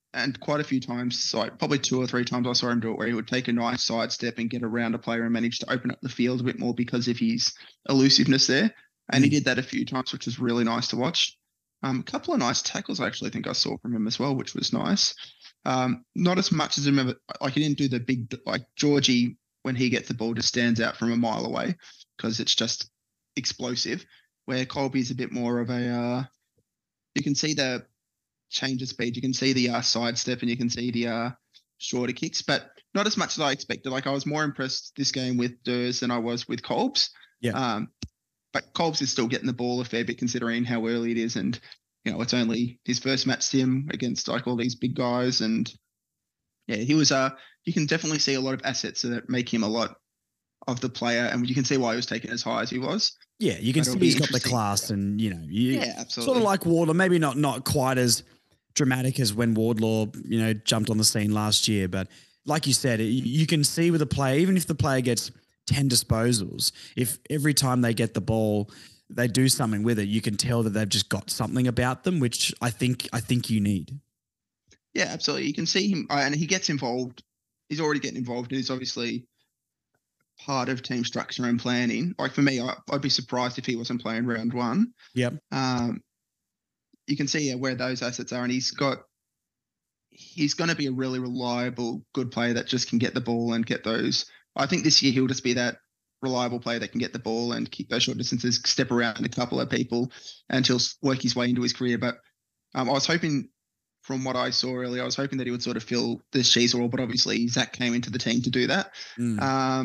and quite a few times, like probably two or three times I saw him do it where he would take a nice sidestep and get around a player and manage to open up the field a bit more because of his elusiveness there. And mm. he did that a few times, which was really nice to watch. Um, a couple of nice tackles I actually think I saw from him as well, which was nice. Um, not as much as I remember, like he didn't do the big, like Georgie, when he gets the ball, just stands out from a mile away because it's just explosive, where Colby's a bit more of a, uh, you can see the change of speed, you can see the uh, sidestep and you can see the uh, shorter kicks, but not as much as I expected. Like I was more impressed this game with Durs than I was with Kolbs. Yeah. Um, but Kolbs is still getting the ball a fair bit considering how early it is. And, you know, it's only his first match sim against like all these big guys. And yeah, he was, uh, you can definitely see a lot of assets that make him a lot of the player. And you can see why he was taken as high as he was. Yeah. You can see he's got the class and, you know, you, yeah, absolutely. Sort of like Wardlaw, maybe not, not quite as dramatic as when Wardlaw, you know, jumped on the scene last year. But like you said, you can see with a player, even if the player gets ten disposals, if every time they get the ball, they do something with it, you can tell that they've just got something about them, which I think I think you need. Yeah, absolutely. You can see him, and he gets involved. He's already getting involved. He's obviously part of team structure and planning. Like for me, I, I'd be surprised if he wasn't playing round one. Yep. Um, you can see yeah, where those assets are, and he's got. He's going to be a really reliable, good player that just can get the ball and get those. I think this year he'll just be that reliable player that can get the ball and kick those short distances, step around a couple of people, and he'll work his way into his career. But um, I was hoping, from what I saw earlier, I was hoping that he would sort of fill the Sheezer role, but obviously Zach came into the team to do that. Mm. Um,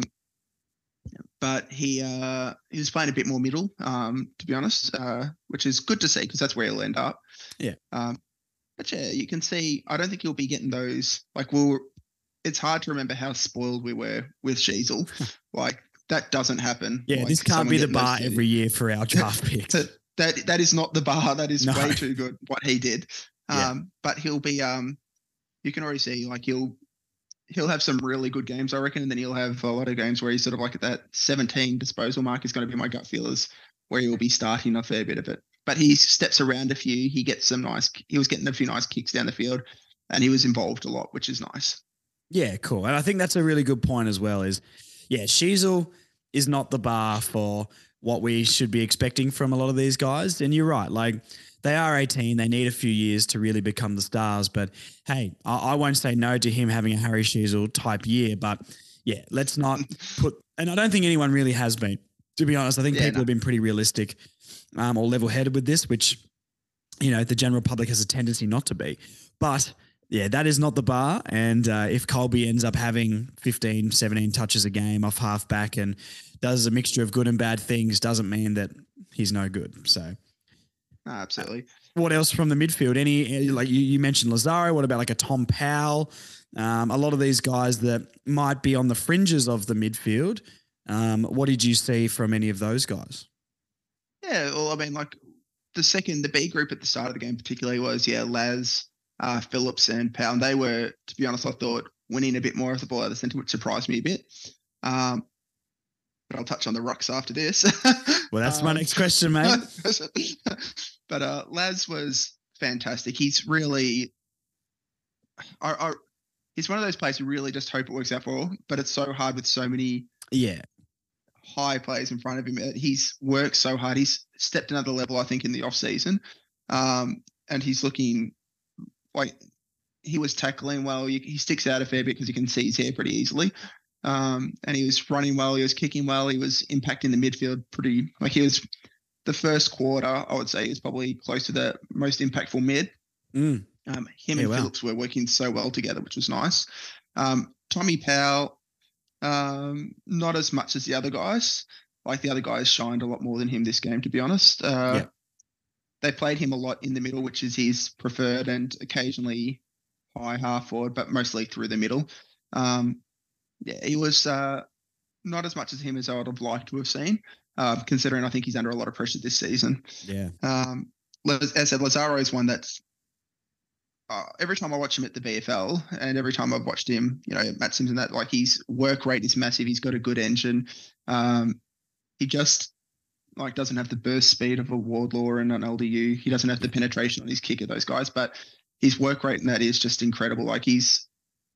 but he uh, he was playing a bit more middle, um, to be honest, uh, which is good to see because that's where he'll end up. Yeah. Um, but yeah, you can see, I don't think he'll be getting those, like we'll, it's hard to remember how spoiled we were with Sheezel. Like that doesn't happen. Yeah, like, this can't be the bar every year for our draft picks. that, that that is not the bar. That is no. way too good what he did. Um, yeah. But he'll be, um, you can already see like he'll he'll have some really good games, I reckon, and then he'll have a lot of games where he's sort of like at that seventeen disposal mark is going to be my gut feelers, where he will be starting a fair bit of it. But he steps around a few. He gets some nice. He was getting a few nice kicks down the field, and he was involved a lot, which is nice. Yeah, cool. And I think that's a really good point as well. Is yeah, Sheezel is not the bar for what we should be expecting from a lot of these guys. And you're right. Like they are eighteen. They need a few years to really become the stars. But hey, I, I won't say no to him having a Harry Sheezel type year. But yeah, let's not put. And I don't think anyone really has been. To be honest, I think yeah, people no. have been pretty realistic. Um, or level-headed with this, which, you know, the general public has a tendency not to be. But, yeah, that is not the bar. And uh, if Colby ends up having fifteen, seventeen touches a game off half-back and does a mixture of good and bad things, doesn't mean that he's no good. So, oh, absolutely. Uh, what else from the midfield? Any, like you, you mentioned Lazaro. What about like a Tom Powell? Um, a lot of these guys that might be on the fringes of the midfield. Um, what did you see from any of those guys? Yeah, well, I mean, like the second, the B group at the start of the game particularly was, yeah, Laz, uh, Phillips and Powell. And they were, to be honest, I thought winning a bit more of the ball out of the centre, which surprised me a bit. Um, but I'll touch on the rucks after this. Well, that's um, my next question, mate. But uh, Laz was fantastic. He's really, I, I, he's one of those players who really just hope it works out for, but it's so hard with so many. Yeah. High players in front of him. He's worked so hard. He's stepped another level, I think, in the off season. Um, and he's looking like he was tackling well. He sticks out a fair bit because you can see his hair pretty easily. Um, and he was running well. He was kicking well. He was impacting the midfield pretty, like he was the first quarter, I would say, is probably close to the most impactful mid. Mm. Um, him yeah, and wow. Phillips were working so well together, which was nice. Um, Tommy Powell, Um, not as much as the other guys. Like the other guys shined a lot more than him this game, to be honest. Uh, yeah. They played him a lot in the middle, which is his preferred, and occasionally high half forward, but mostly through the middle. Um, yeah, he was uh, not as much as him as I would have liked to have seen, uh, considering I think he's under a lot of pressure this season. Yeah. Um, as I said, Lazaro is one that's Uh, every time I watch him at the B F L and every time I've watched him, you know, Matt Sims and that, like his work rate is massive. He's got a good engine. Um, he just like doesn't have the burst speed of a Wardlaw and an L D U. He doesn't have the penetration on his kick of those guys, but his work rate in that is just incredible. Like he's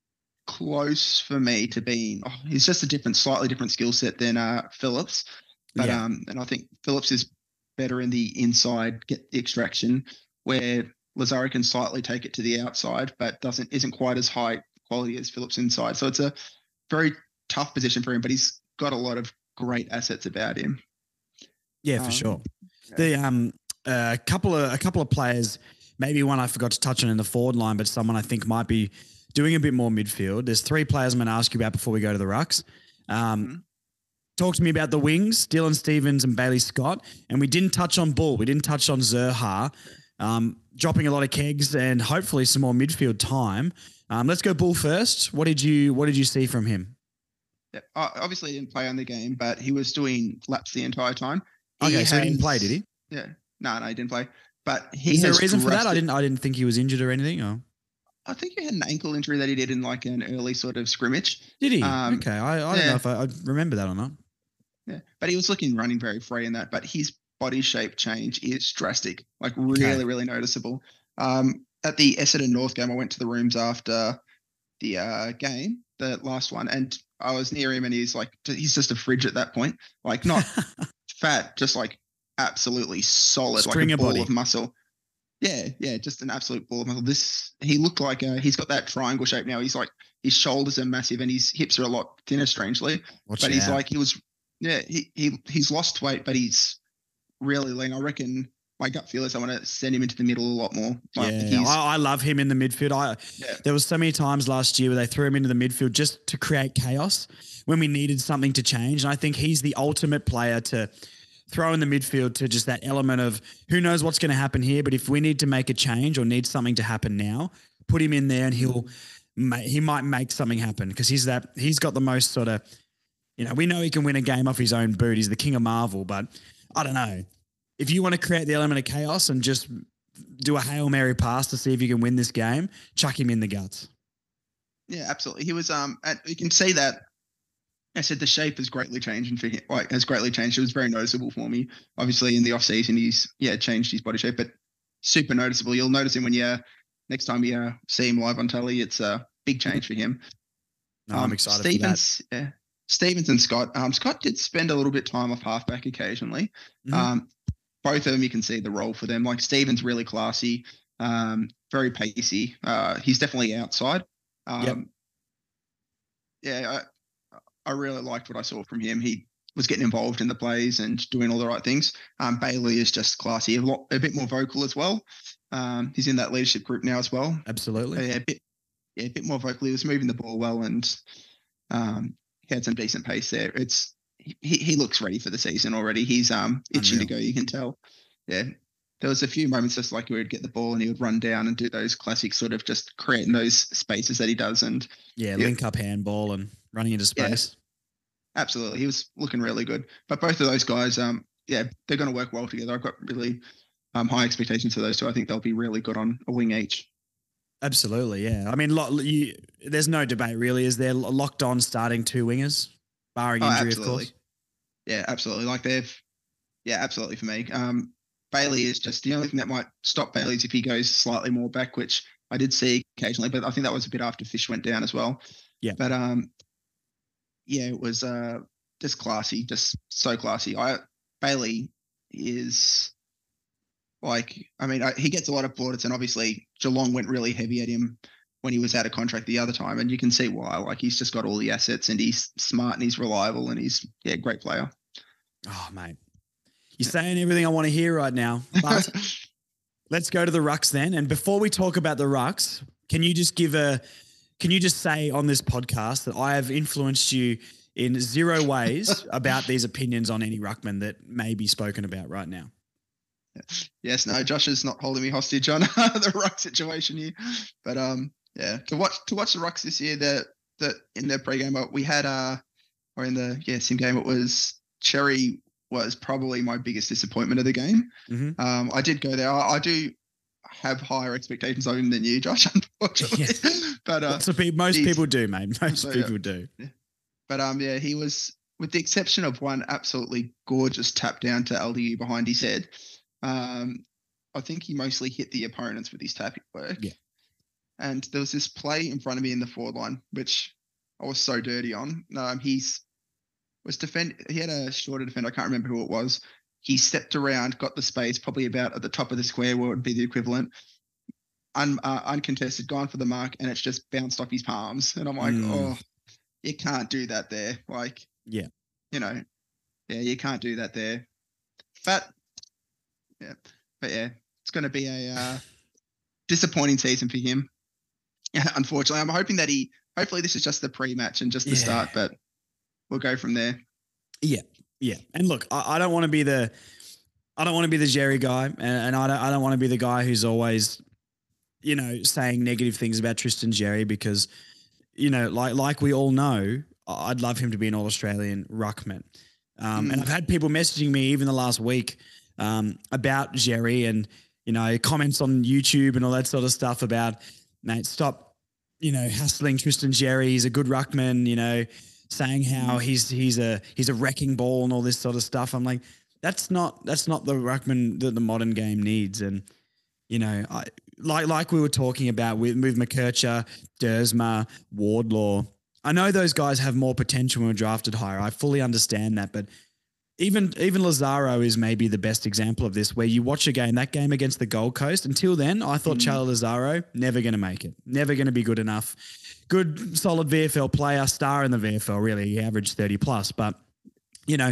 close for me to being. Oh, he's just a different, slightly different skill set than uh, Phillips. But Yeah. um, and I think Phillips is better in the inside get the extraction, where Lazaro can slightly take it to the outside, but doesn't isn't quite as high quality as Phillips inside. So it's a very tough position for him, but he's got a lot of great assets about him. Yeah, for Um, sure. yeah. The um a couple of a couple of players, maybe one I forgot to touch on in the forward line, but someone I think might be doing a bit more midfield. There's three players I'm going to ask you about before we go to the rucks. Um, Mhm. Talk to me about the wings, Dylan Stevens and Bailey Scott. And we didn't touch on Bull. We didn't touch on Zerha. Um, dropping a lot of kegs and hopefully some more midfield time. Um, let's go Bull first. What did you What did you see from him? Yeah, uh, obviously he didn't play on the game, but he was doing laps the entire time. He Okay, so he didn't has- play, did he? Yeah, no, no, he didn't play. But he Is there a has reason for that? I drastic- didn't I didn't think he was injured or anything. Or I think he had an ankle injury that he did in like an early sort of scrimmage. did he? Um, okay, I, I don't yeah. know if I, I remember that or not. Yeah, but he was looking running very free in that. But his body shape change is drastic, like really, Okay. really noticeable. Um, at the Essendon North game, I went to the rooms after the uh, game, the last one, and I was near him, and he's like, he's just a fridge at that point, like not fat, just like absolutely solid, Stringer like a ball body. of muscle. Yeah, yeah, just an absolute ball of muscle. This he looked like uh, he's got that triangle shape now. He's like his shoulders are massive and his hips are a lot thinner, strangely. Watch but he's out. like he was, yeah, he he he's lost weight, but he's really lean. I reckon my gut feel is I want to send him into the middle a lot more. Like yeah, he's, I, I love him in the midfield. I Yeah. There was so many times last year where they threw him into the midfield just to create chaos when we needed something to change. And I think he's the ultimate player to throw in the midfield to just that element of who knows what's going to happen here. But if we need to make a change or need something to happen now, put him in there and he'll ma- he might make something happen because he's that he's got the most sort of, you know, we know he can win a game off his own boot. He's the king of Marvel, but I don't know. If you want to create the element of chaos and just do a Hail Mary pass to see if you can win this game, chuck him in the guts. yeah, absolutely. He was um, and you can see that. I said the shape has greatly changed for him. Like has greatly changed. It was very noticeable for me. Obviously, in the off season, he's yeah changed his body shape, but super noticeable. You'll notice him when you next time you uh, see him live on telly. It's a big change for him. No, I'm excited Stevens, yeah, Stevens and Scott. Um, Scott did spend a little bit of time off halfback occasionally. Mhm. Um, both of them, you can see the role for them. Like Stevens, really classy, um, very pacey. Uh, he's definitely outside. Um, Yep. Yeah, I, I really liked what I saw from him. He was getting involved in the plays and doing all the right things. Um, Bailey is just classy, a lot, a bit more vocal as well. Um, he's in that leadership group now as well. for that. Absolutely. Yeah, a bit, yeah, a bit more vocal. He was moving the ball well, and um, he had some decent pace there. It's he, he looks ready for the season already. He's um itching Unreal. to go. You can tell. Yeah, there was a few moments just like he would get the ball and he would run down and do those classic sort of just creating those spaces that he does. And Yeah, Yeah. link up handball and running into Yeah. space. absolutely, he was looking really good. But both of those guys, um, yeah, they're going to work well together. I've got really um high expectations for those two. I think they'll be really good on a wing each. Absolutely, yeah. I mean, lo- you, there's no debate really. Is there locked on starting two wingers, barring Oh, injury, of absolutely. course? Yeah, absolutely. Like they've, yeah, absolutely for me. Um, Bailey is just the only thing that might stop Bailey is if he goes slightly more back, which I did see occasionally, but I think that was a bit after Fish went down as well. Yeah. But um, yeah, it was uh just classy, just so classy. I Bailey is like, I mean, I, he gets a lot of plaudits, and obviously Geelong went really heavy at him when he was out of contract the other time, and you can see why. Like he's just got all the assets, and he's smart, and he's reliable, and he's yeah, great player. Oh, mate. You're saying everything I want to hear right now. But let's go to the rucks then. And before we talk about the rucks, can you just give a, can you just say on this podcast that I have influenced you in zero ways about these opinions on any ruckman that may be spoken about right now? Yes, no, Josh is not holding me hostage on the ruck situation here, but um, yeah, to watch to watch the rucks this year, that that in their pre-game, uh, we had uh, or in the yeah sim game, it was Cherry was probably my biggest disappointment of the game. Mhm. Um, I did go there. I, I do have higher expectations of him than you, Josh, unfortunately. But uh, Lots of people, most he's- people do, mate. Most So, yeah. people do. But um, yeah, he was, with the exception of one absolutely gorgeous tap down to L D U behind his head. Um, I think he mostly hit the opponents with his tapping work. Yeah. and there was this play in front of me in the forward line, which I was so dirty on. Um, he's was defend. He had a shorter defender. I can't remember who it was. He stepped around, got the space, probably about at the top of the square, what would be the equivalent, un, uh, uncontested, gone for the mark, and it's just bounced off his palms. And I'm like, mm. oh, you can't do that there. Like, yeah, you know, yeah, you can't do that there. But yeah, but yeah, it's going to be a uh, disappointing season for him. Unfortunately, I'm hoping that he. Hopefully, this is just the pre-match and just the yeah. start, but we'll go from there. Yeah, yeah. And look, I, I don't want to be the, I don't want to be the Jerry guy, and, and I don't, I don't want to be the guy who's always, you know, saying negative things about Tristan Xerri because, you know, like like we all know, I'd love him to be an All-Australian ruckman. Um, mm. And I've had people messaging me even the last week um, about Xerri and, you know, comments on YouTube and all that sort of stuff about, mate, stop, you know, hassling Tristan Xerri. He's a good ruckman, you know, saying how he's he's a he's a wrecking ball and all this sort of stuff. I'm like, that's not that's not the ruckman that the modern game needs. And, you know, I like like we were talking about with, with McKercher, Dersma, Wardlaw. I know those guys have more potential when drafted higher. I fully understand that, but Even even Lazaro is maybe the best example of this, where you watch a game, that game against the Gold Coast. Until then, I thought mm. Charlie Lazaro, never going to make it. Never going to be good enough. Good, solid V F L player, star in the V F L, really. He averaged thirty plus. But, you know,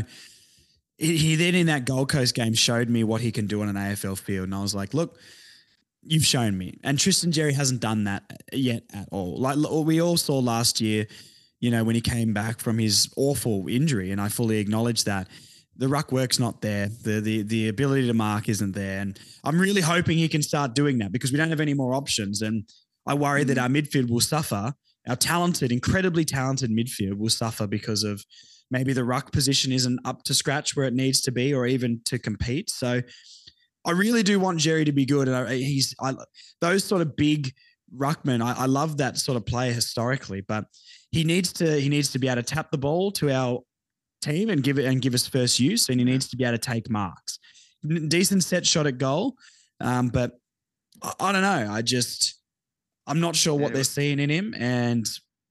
he, he then in that Gold Coast game showed me what he can do on an A F L field. And I was like, look, you've shown me. And Tristan Xerri hasn't done that yet at all. Like we all saw last year, you know, when he came back from his awful injury, and I fully acknowledge that. The ruck work's not there. The, the the ability to mark isn't there. And I'm really hoping he can start doing that because we don't have any more options. And I worry mm. that our midfield will suffer. Our talented, incredibly talented midfield will suffer because of maybe the ruck position isn't up to scratch where it needs to be or even to compete. So I really do want Xerri to be good. And I, he's I, those sort of big ruckmen, I, I love that sort of player historically, but he needs to he needs to be able to tap the ball to our team and give it and give us first use, and he needs to be able to take marks. Decent set shot at goal, um, but I, I don't know. I just I'm not sure what they're seeing in him, and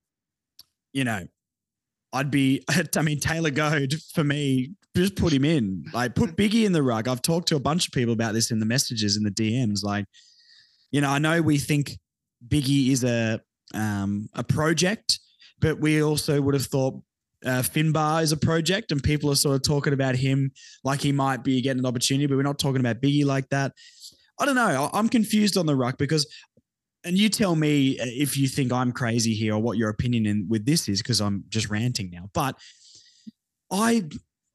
you know, I'd be. I mean, Taylor Goad for me, just put him in. Like put Biggie in the rug. I've talked to a bunch of people about this in the messages in the D Ms. Like, you know, I know we think Biggie is a um, a project, but we also would have thought. Uh, Finbar is a project, and people are sort of talking about him like he might be getting an opportunity, but we're not talking about Biggie like that. I don't know. I'm confused on the ruck because, and you tell me if you think I'm crazy here or what your opinion in with this is, because I'm just ranting now. But I,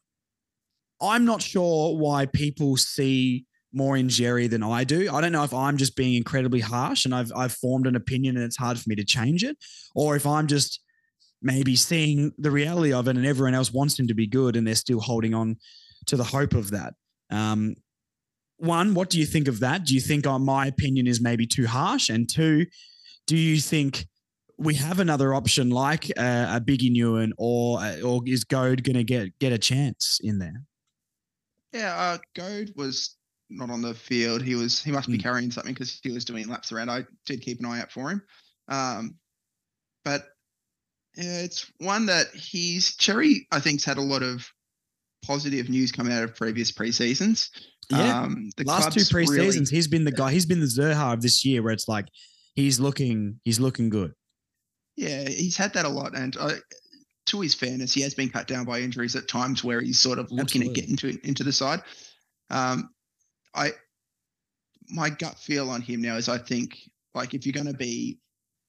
I'm not sure why people see more in Xerri than I do. I don't know if I'm just being incredibly harsh and I've I've formed an opinion and it's hard for me to change it, or if I'm just maybe seeing the reality of it and everyone else wants him to be good and they're still holding on to the hope of that. Um, one, what do you think of that? Do you think uh, my opinion is maybe too harsh? And two, do you think we have another option like uh, a Biggie Newen or uh, or is Goad going to get get a chance in there? Yeah, uh, Goad was not on the field. He was he must be mm. carrying something because he was doing laps around. I did keep an eye out for him. Um, but yeah, it's one that he's Cherry, I think, has had a lot of positive news coming out of previous pre-seasons. Yeah, um, the last two pre-seasons, really, he's been the guy. He's been the Zerha of this year, where it's like he's looking, he's looking good. Yeah, he's had that a lot, and uh, to his fairness, he has been cut down by injuries at times where he's sort of looking Absolutely. at getting into into the side. Um, I my gut feel on him now is I think like if you're going to be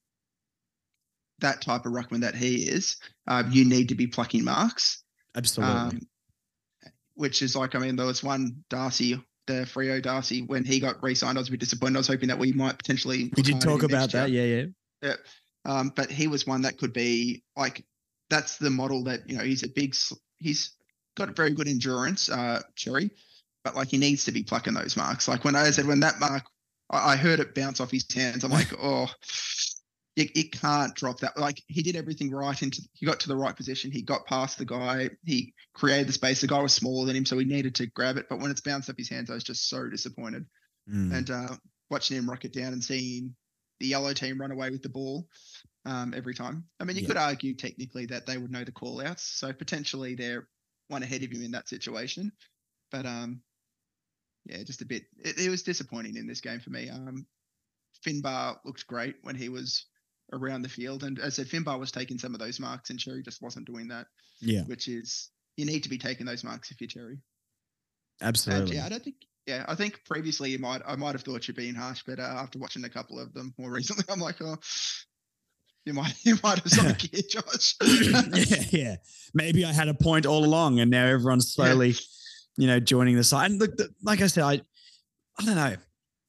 that type of ruckman that he is, um, you need to be plucking marks. Absolutely. Um, which is like, I mean, there was one Darcy, the Freo Darcy, when he got re-signed, I was a bit disappointed. I was hoping that we might potentially. We did talk about that. Yeah, yeah. Yeah. Um, but he was one that could be like, that's the model that, you know, he's a big, he's got very good endurance, uh, Cherry, but like he needs to be plucking those marks. Like when I said, when that mark, I, I heard it bounce off his hands. I'm like, oh, You, you can't drop that. Like he did everything right into, he got to the right position. He got past the guy. He created the space. The guy was smaller than him, so he needed to grab it. But when it's bounced up his hands, I was just so disappointed. Mm. And uh, watching him rock it down and seeing the yellow team run away with the ball um, every time. I mean, you Yeah. could argue technically that they would know the call outs. So potentially they're one ahead of him in that situation. But um, yeah, just a bit, it, it was disappointing in this game for me. Um, Finbar looked great when he was around the field. And as I said, Finbar was taking some of those marks and Cherry just wasn't doing that. Yeah. Which is, you need to be taking those marks if you're Cherry. Absolutely. And yeah, I don't think, yeah, I think previously you might, I might have thought you're being harsh, but uh, after watching a couple of them more recently, I'm like, oh, you might, you might have something here, Josh. yeah, yeah. Maybe I had a point all along and now everyone's slowly, yeah. you know, joining the side. And look, the, like I said, I, I don't know.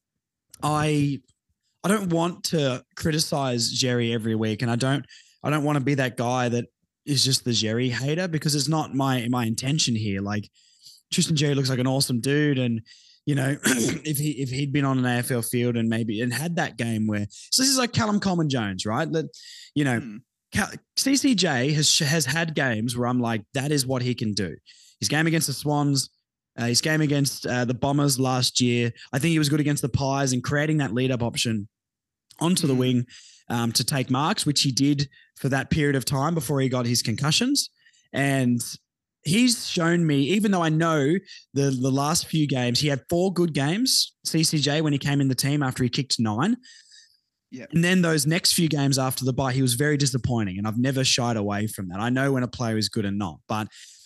I, I don't want to criticize Jerry every week. And I don't, I don't want to be that guy that is just the Jerry hater because it's not my, my intention here. Like Tristan Jerry looks like an awesome dude. And, you know, if he, if he'd been on an A F L field and maybe, and had that game where, so this is like Callum Coleman Jones, right? That, you know, hmm. C C J has, has had games where I'm like, that is what he can do. His game against the Swans, uh, his game against uh, the Bombers last year. I think he was good against the Pies and creating that lead up option onto the wing um, to take marks, which he did for that period of time before he got his concussions. And he's shown me, even though I know the, the last few games, he had four good games, C C J, when he came in the team after he kicked nine. Yeah. And then those next few games after the bye, he was very disappointing. And I've never shied away from that. I know when a player is good and not, but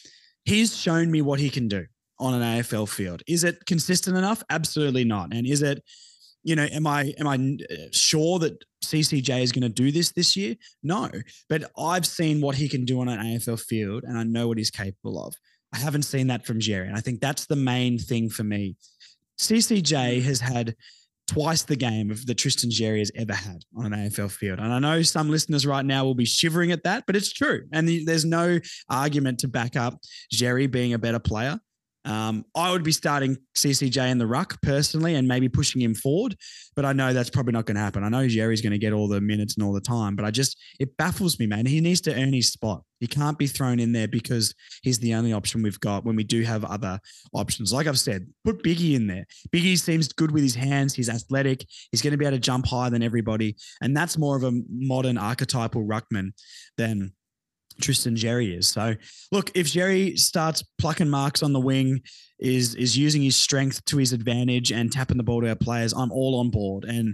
he's shown me what he can do on an A F L field. Is it consistent enough? Absolutely not. And is it, you know, am I am I sure that C C J is going to do this this year? No, but I've seen what he can do on an A F L field, and I know what he's capable of. I haven't seen that from Jerry, and I think that's the main thing for me. C C J has had twice the game of that Tristan Jerry has ever had on an A F L field, and I know some listeners right now will be shivering at that, but it's true, and the, there's no argument to back up Jerry being a better player. Um, I would be starting C C J in the ruck personally and maybe pushing him forward, but I know that's probably not going to happen. I know Jerry's going to get all the minutes and all the time, but I just, it baffles me, man. He needs to earn his spot. He can't be thrown in there because he's the only option we've got when we do have other options. Like I've said, put Biggie in there. Biggie seems good with his hands. He's athletic. He's going to be able to jump higher than everybody. And that's more of a modern archetypal ruckman than Tristan Jerry is. So look, if Jerry starts plucking marks on the wing, is is using his strength to his advantage and tapping the ball to our players, I'm all on board and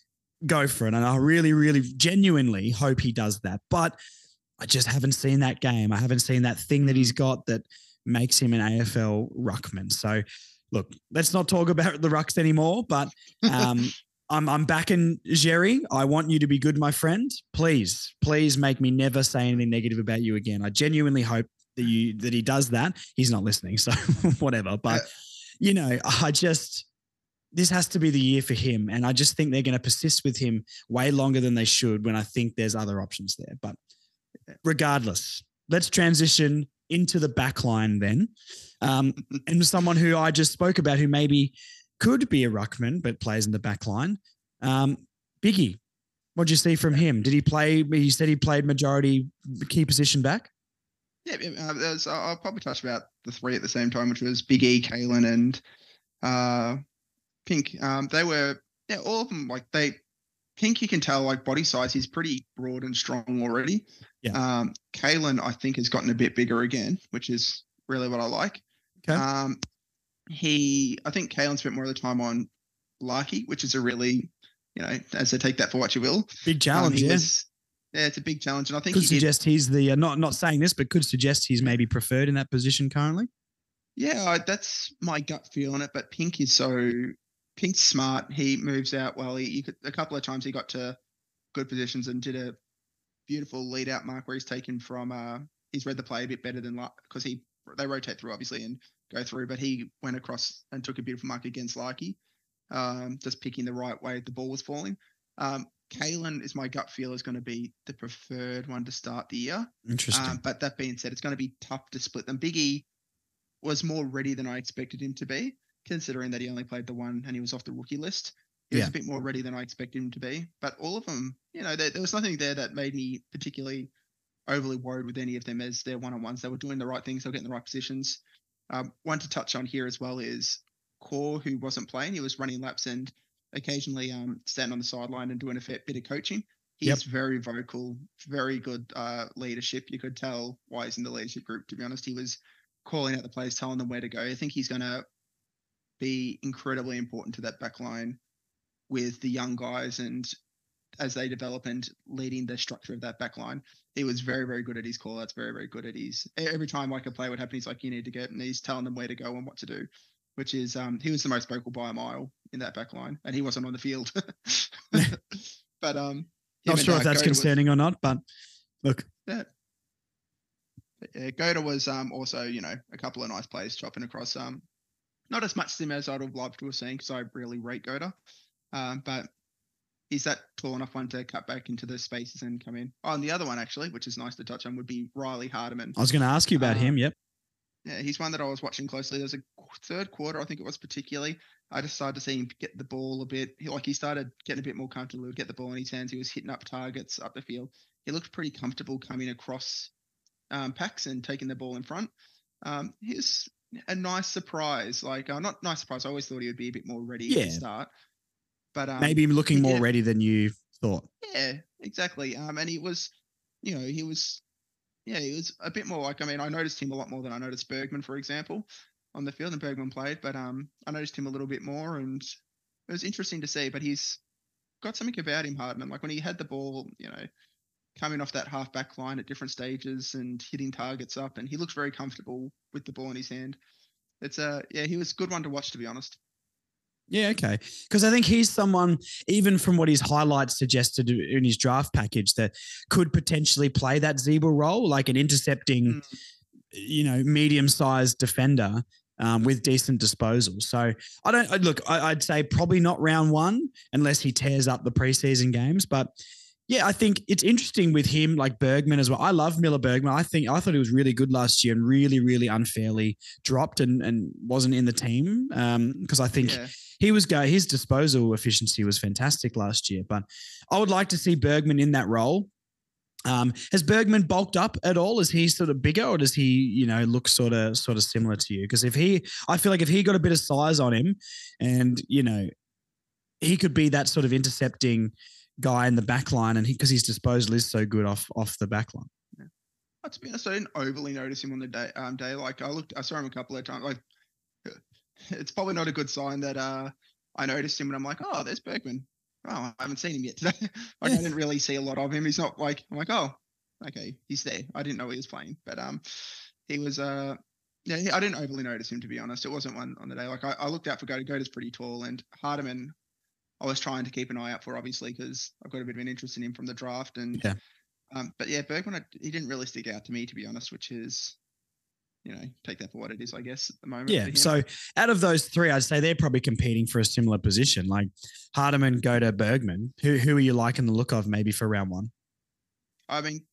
go for it. And I really, really genuinely hope he does that. But I just haven't seen that game. I haven't seen that thing that he's got that makes him an A F L ruckman. So look, let's not talk about the rucks anymore, but um I'm I'm backing Jerry. I want you to be good, my friend. Please, please make me never say anything negative about you again. I genuinely hope that you that he does that. He's not listening, so whatever. But you know, I just this has to be the year for him, and I just think they're going to persist with him way longer than they should. When I think there's other options there, but regardless, let's transition into the back line then, um, and someone who I just spoke about, who maybe could be a ruckman, but plays in the back line. Um, Biggie, what did you see from him? Did he play? He said he played majority key position back. Yeah, uh, was, I'll probably touch about the three at the same time, which was Big E, Kalen, and uh, Pink. Um, they were, yeah, all of them, like they, Pink, you can tell, like body size, he's pretty broad and strong already. Yeah. Um, Kalen, I think, has gotten a bit bigger again, which is really what I like. Okay. Um, He, I think Kalen spent more of the time on Larky, which is a really, you know, as I take that for what you will. Big challenge, um, yeah. Was, yeah, it's a big challenge. And I think could he suggest did, he's the, uh, not not saying this, but could suggest he's maybe preferred in that position currently. Yeah, I, that's my gut feel on it. But Pink is so, Pink's smart. He moves out well. He, you could, a couple of times he got to good positions and did a beautiful lead out mark where he's taken from, uh, he's read the play a bit better than, because he, they rotate through obviously and go through, but he went across and took a beautiful mark against Larky, um, just picking the right way the ball was falling. Um, Kalen is my gut feel is going to be the preferred one to start the year. Interesting. Um, but that being said, it's going to be tough to split them. Biggie was more ready than I expected him to be, considering that he only played the one and he was off the rookie list. He yeah. was a bit more ready than I expected him to be. But all of them, you know, there, there was nothing there that made me particularly overly worried with any of them as their one-on-ones. They were doing the right things. They were getting the right positions. Um, one to touch on here as well is Core, who wasn't playing. He was running laps and occasionally um, standing on the sideline and doing a fair bit of coaching. He's Yep. very vocal, very good uh, leadership. You could tell why he's in the leadership group, to be honest. He was calling out the players, telling them where to go. I think he's going to be incredibly important to that back line with the young guys and as they develop and leading the structure of that back line. He was very, very good at his call outs, very, very good at his, every time like a play would happen, he's like, you need to get, and he's telling them where to go and what to do, which is, um, he was the most vocal by a mile in that back line, and he wasn't on the field. But, um, not sure if that's concerning or not, but look. Yeah. Yeah, Goda was um, also, you know, a couple of nice plays chopping across. Um, not as much sim as I'd have loved to have seen because I really rate Goda. Um, but he's that tall enough one to cut back into the spaces and come in. Oh, and the other one, actually, which is nice to touch on, would be Riley Hardiman. I was going to ask you about um, him, yep. Yeah, he's one that I was watching closely. There's a third quarter, I think it was particularly. I just started to see him get the ball a bit. He, like he started getting a bit more comfortable. He would get the ball in his hands. He was hitting up targets up the field. He looked pretty comfortable coming across um, packs and taking the ball in front. Um, he was a nice surprise. Like, uh, not nice surprise. I always thought he would be a bit more ready yeah. to start. But um, maybe looking more ready than you thought. Yeah, exactly. Um, and he was, you know, he was, yeah, he was a bit more like, I mean, I noticed him a lot more than I noticed Bergman, for example, on the field, and Bergman played, but um, I noticed him a little bit more, and it was interesting to see. But he's got something about him, Hardman. Like when he had the ball, you know, coming off that half back line at different stages and hitting targets up, and he looks very comfortable with the ball in his hand. It's a, uh, yeah, he was a good one to watch, to be honest. Yeah, okay. Because I think he's someone, even from what his highlights suggested in his draft package, that could potentially play that zebra role, like an intercepting, mm. you know, medium-sized defender um, with decent disposal. So I don't look. I, I'd say probably not round one unless he tears up the preseason games. But yeah, I think it's interesting with him, like Bergman as well. I love Miller Bergman. I think I thought he was really good last year and really, really unfairly dropped and, and wasn't in the team because um, I think. Yeah. He was go. His disposal efficiency was fantastic last year, but I would like to see Bergman in that role. Um, has Bergman bulked up at all? Is he sort of bigger, or does he, you know, look sort of sort of similar to you? Because if he, I feel like if he got a bit of size on him, and you know, he could be that sort of intercepting guy in the back line, and because his disposal is so good off off the back line. Yeah. Well, to be honest, I didn't overly notice him on the day. Um, day like I looked, I saw him a couple of times. Like. It's probably not a good sign that uh, I noticed him and I'm like, oh, there's Bergman. Oh, I haven't seen him yet today. Like, I didn't really see a lot of him. He's not like, I'm like, oh, okay, he's there. I didn't know he was playing, but um, he was, uh, yeah, I didn't overly notice him, to be honest. It wasn't one on the day. Like I, I looked out for Goda. Goda's pretty tall, and Hardiman, I was trying to keep an eye out for, obviously, because I've got a bit of an interest in him from the draft. And yeah, um, but yeah, Bergman, he didn't really stick out to me, to be honest, which is, you know, take that for what it is, I guess, at the moment. Yeah. So out of those three, I'd say they're probably competing for a similar position. Like Hardiman, Goda, Bergman. Who who are you liking the look of maybe for round one? I mean,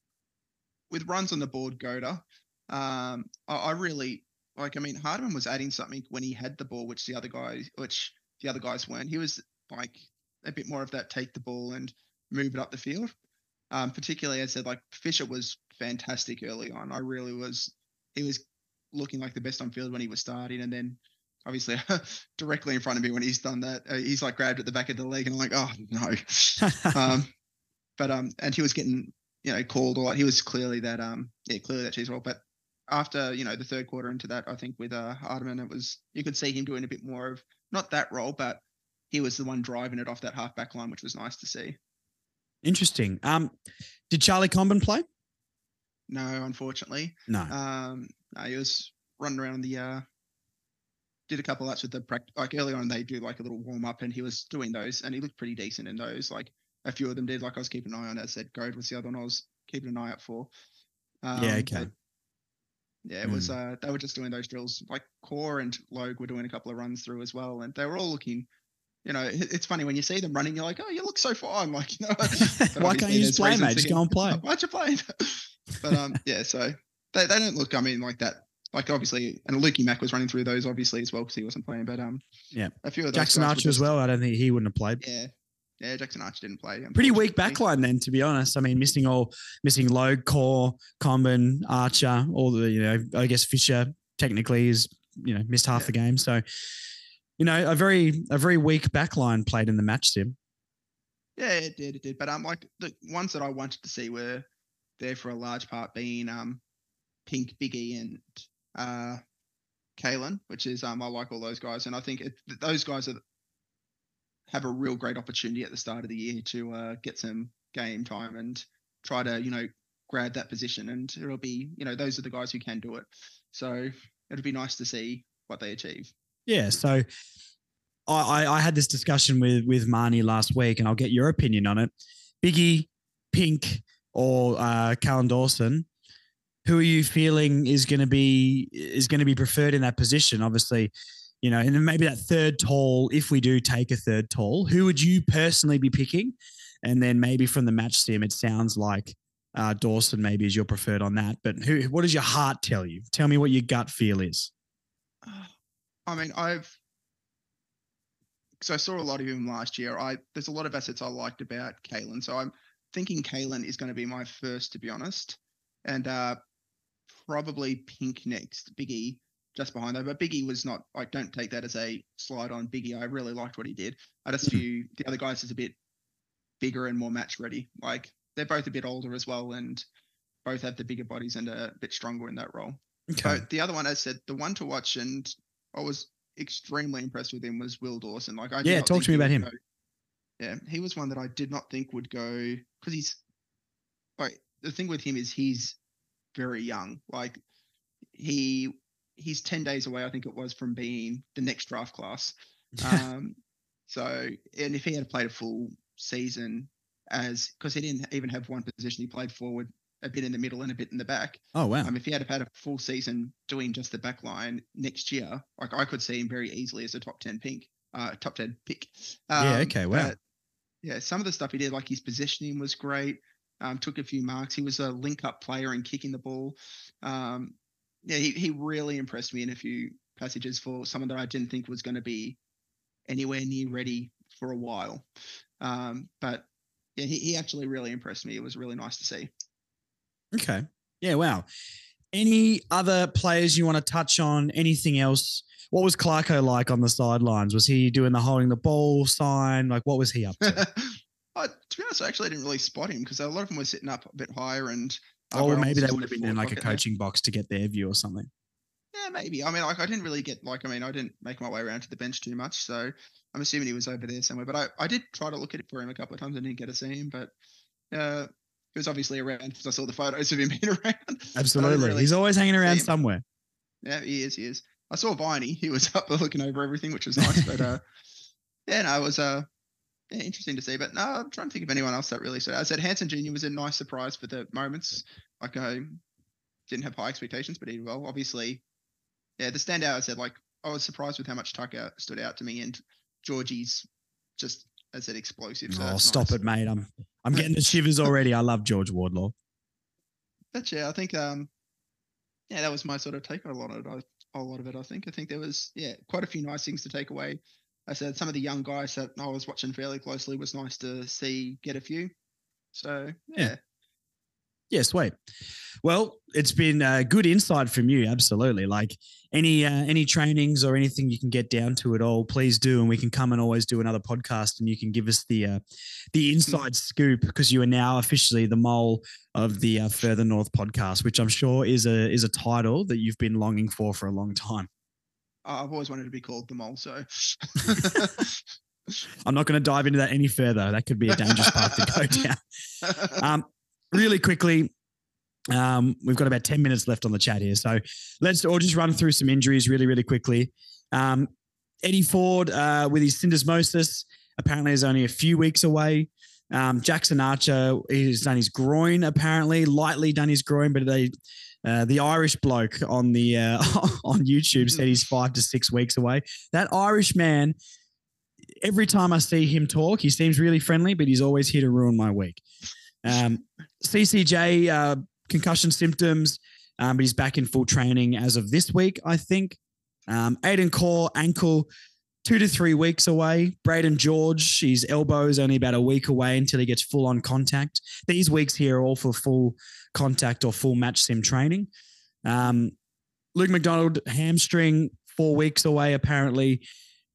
with runs on the board, Goda, um, I, I really like. I mean, Hardiman was adding something when he had the ball, which the other guys, which the other guys weren't. He was like a bit more of that take the ball and move it up the field. Um, particularly, as I said, like Fisher was fantastic early on. I really was. He was looking like the best on field when he was starting, and then obviously directly in front of me when he's done that, uh, he's like grabbed at the back of the leg, and I'm like, oh no. um, but um, and he was getting, you know, called a lot. He was clearly that um, yeah, clearly that cheese roll. But after, you know, the third quarter into that, I think with uh Hardiman, it was, you could see him doing a bit more of not that role, but he was the one driving it off that half back line, which was nice to see. Interesting. Um, did Charlie Comben play? No, unfortunately. No. Um, no, he was running around the, uh, did a couple of laps with the practice. Like early on, they do like a little warm up, and he was doing those, and he looked pretty decent in those. Like a few of them did. Like I was keeping an eye on. As I said, Goad was the other one I was keeping an eye out for. Um, yeah. Okay. Yeah, it mm. was. Uh, they were just doing those drills. Like Core and Logue were doing a couple of runs through as well, and they were all looking. You know, it, it's funny when you see them running, you're like, oh, you look so fine. Like, you know, why can't you just play, mate? Just go and play. Why'd you play? But um, yeah, so they, they don't look, I mean, like that. Like obviously, and Lukey Mack was running through those obviously as well because he wasn't playing. But um, yeah, a few of those Jackson Archer just, as well. I don't think he wouldn't have played. Yeah, yeah, Jackson Archer didn't play. Pretty weak backline then, to be honest. I mean, missing all, missing Logue, Core, Comben, Archer, all the, you know, I guess Fisher technically is, you know, missed half yeah. the game. So you know, a very a very weak backline played in the match sim. Yeah, it did, it did. But um, like the ones that I wanted to see were there for a large part being um, Pink, Biggie, and uh, Kalen, which is um, I like all those guys, and I think it, those guys are have a real great opportunity at the start of the year to uh, get some game time and try to, you know, grab that position. And it'll be, you know, those are the guys who can do it. So it'll be nice to see what they achieve. Yeah. So I, I had this discussion with, with Marnie last week, and I'll get your opinion on it. Biggie, Pink, or uh, Callan Dawson, who are you feeling is going to be is going to be preferred in that position? Obviously, you know, and then maybe that third tall, if we do take a third tall, who would you personally be picking? And then maybe from the match sim, it sounds like uh, Dawson maybe is your preferred on that. But who? What does your heart tell you? Tell me what your gut feel is. I mean, I've because I saw a lot of him last year. I there's a lot of assets I liked about Kalen, so I'm thinking Kalen is going to be my first, to be honest, and uh, probably Pink next. Biggie just behind though, but Biggie was not. I don't take that as a slide on Biggie. I really liked what he did. I just view the other guys as a bit bigger and more match ready. Like they're both a bit older as well, and both have the bigger bodies and are a bit stronger in that role. Okay. But the other one, as I said, the one to watch, and I was extremely impressed with him, was Will Dawson. Like I yeah, talk to me about him. Go, yeah, he was one that I did not think would go because he's like the thing with him is he's very young. Like he. He's ten days away, I think it was, from being the next draft class. Um, so, and if he had played a full season as, because he didn't even have one position, he played forward, a bit in the middle and a bit in the back. Oh, wow. Um, if he had had a full season doing just the back line next year, like I could see him very easily as a top ten pink, uh, top ten pick. Um, yeah, okay, wow. But, yeah, some of the stuff he did, like his positioning was great, um, took a few marks. He was a link-up player and kicking the ball. Um, Yeah, he, he really impressed me in a few passages for someone that I didn't think was going to be anywhere near ready for a while. Um, but yeah, he, he actually really impressed me. It was really nice to see. Okay. Yeah, wow. Any other players you want to touch on? Anything else? What was Clarko like on the sidelines? Was he doing the holding the ball sign? Like, what was he up to? I, to be honest, I actually didn't really spot him because a lot of them were sitting up a bit higher and Uh, oh, well, maybe they would have been in like a coaching there. box to get their view or something. Yeah, maybe. I mean, like I didn't really get like, I mean, I didn't make my way around to the bench too much. So I'm assuming he was over there somewhere. But I, I did try to look at it for him a couple of times. I didn't get to see him, but uh, he was obviously around because I saw the photos of him being around. Absolutely. Really He's always hanging around somewhere. Yeah, he is. He is. I saw Viney. He was up there looking over everything, which was nice. but uh, yeah, no, it was uh, yeah, interesting to see. But no, I'm trying to think of anyone else that really stood out. I said Hansen Junior was a nice surprise for the moments. Like I didn't have high expectations, but he did well. Obviously, yeah, the standout, I said, like, I was surprised with how much Tucker stood out to me, and Georgie's just, as I said, explosive. So oh, stop nice. it, mate. I'm I'm getting the shivers already. I love George Wardlaw. But yeah, I think, um, yeah, that was my sort of take on a lot of it. A lot of it, I think. I think there was, yeah, quite a few nice things to take away. I said some of the young guys that I was watching fairly closely was nice to see get a few. So, yeah. yeah. Yeah, sweet. Well, it's been a good insight from you. Absolutely. Like any uh, any trainings or anything you can get down to at all, please do, and we can come and always do another podcast, and you can give us the uh, the inside scoop because you are now officially the mole of the uh, Further North podcast, which I'm sure is a is a title that you've been longing for for a long time. I've always wanted to be called the mole, so. I'm not going to dive into that any further. That could be a dangerous path to go down. Um, Really quickly, um, we've got about ten minutes left on the chat here. So let's all just run through some injuries really, really quickly. Um, Eddie Ford uh, with his syndesmosis apparently is only a few weeks away. Um, Jackson Archer, he's done his groin apparently, lightly done his groin, but they, uh, the Irish bloke on the uh, on YouTube said he's five to six weeks away. That Irish man, every time I see him talk, he seems really friendly, but he's always here to ruin my week. Um, C C J, uh, concussion symptoms, um, but he's back in full training as of this week, I think. Um, Aiden Core, ankle, two to three weeks away. Braden George, his elbow is only about a week away until he gets full on contact. These weeks here are all for full contact or full match sim training. Um, Luke McDonald, hamstring, four weeks away apparently.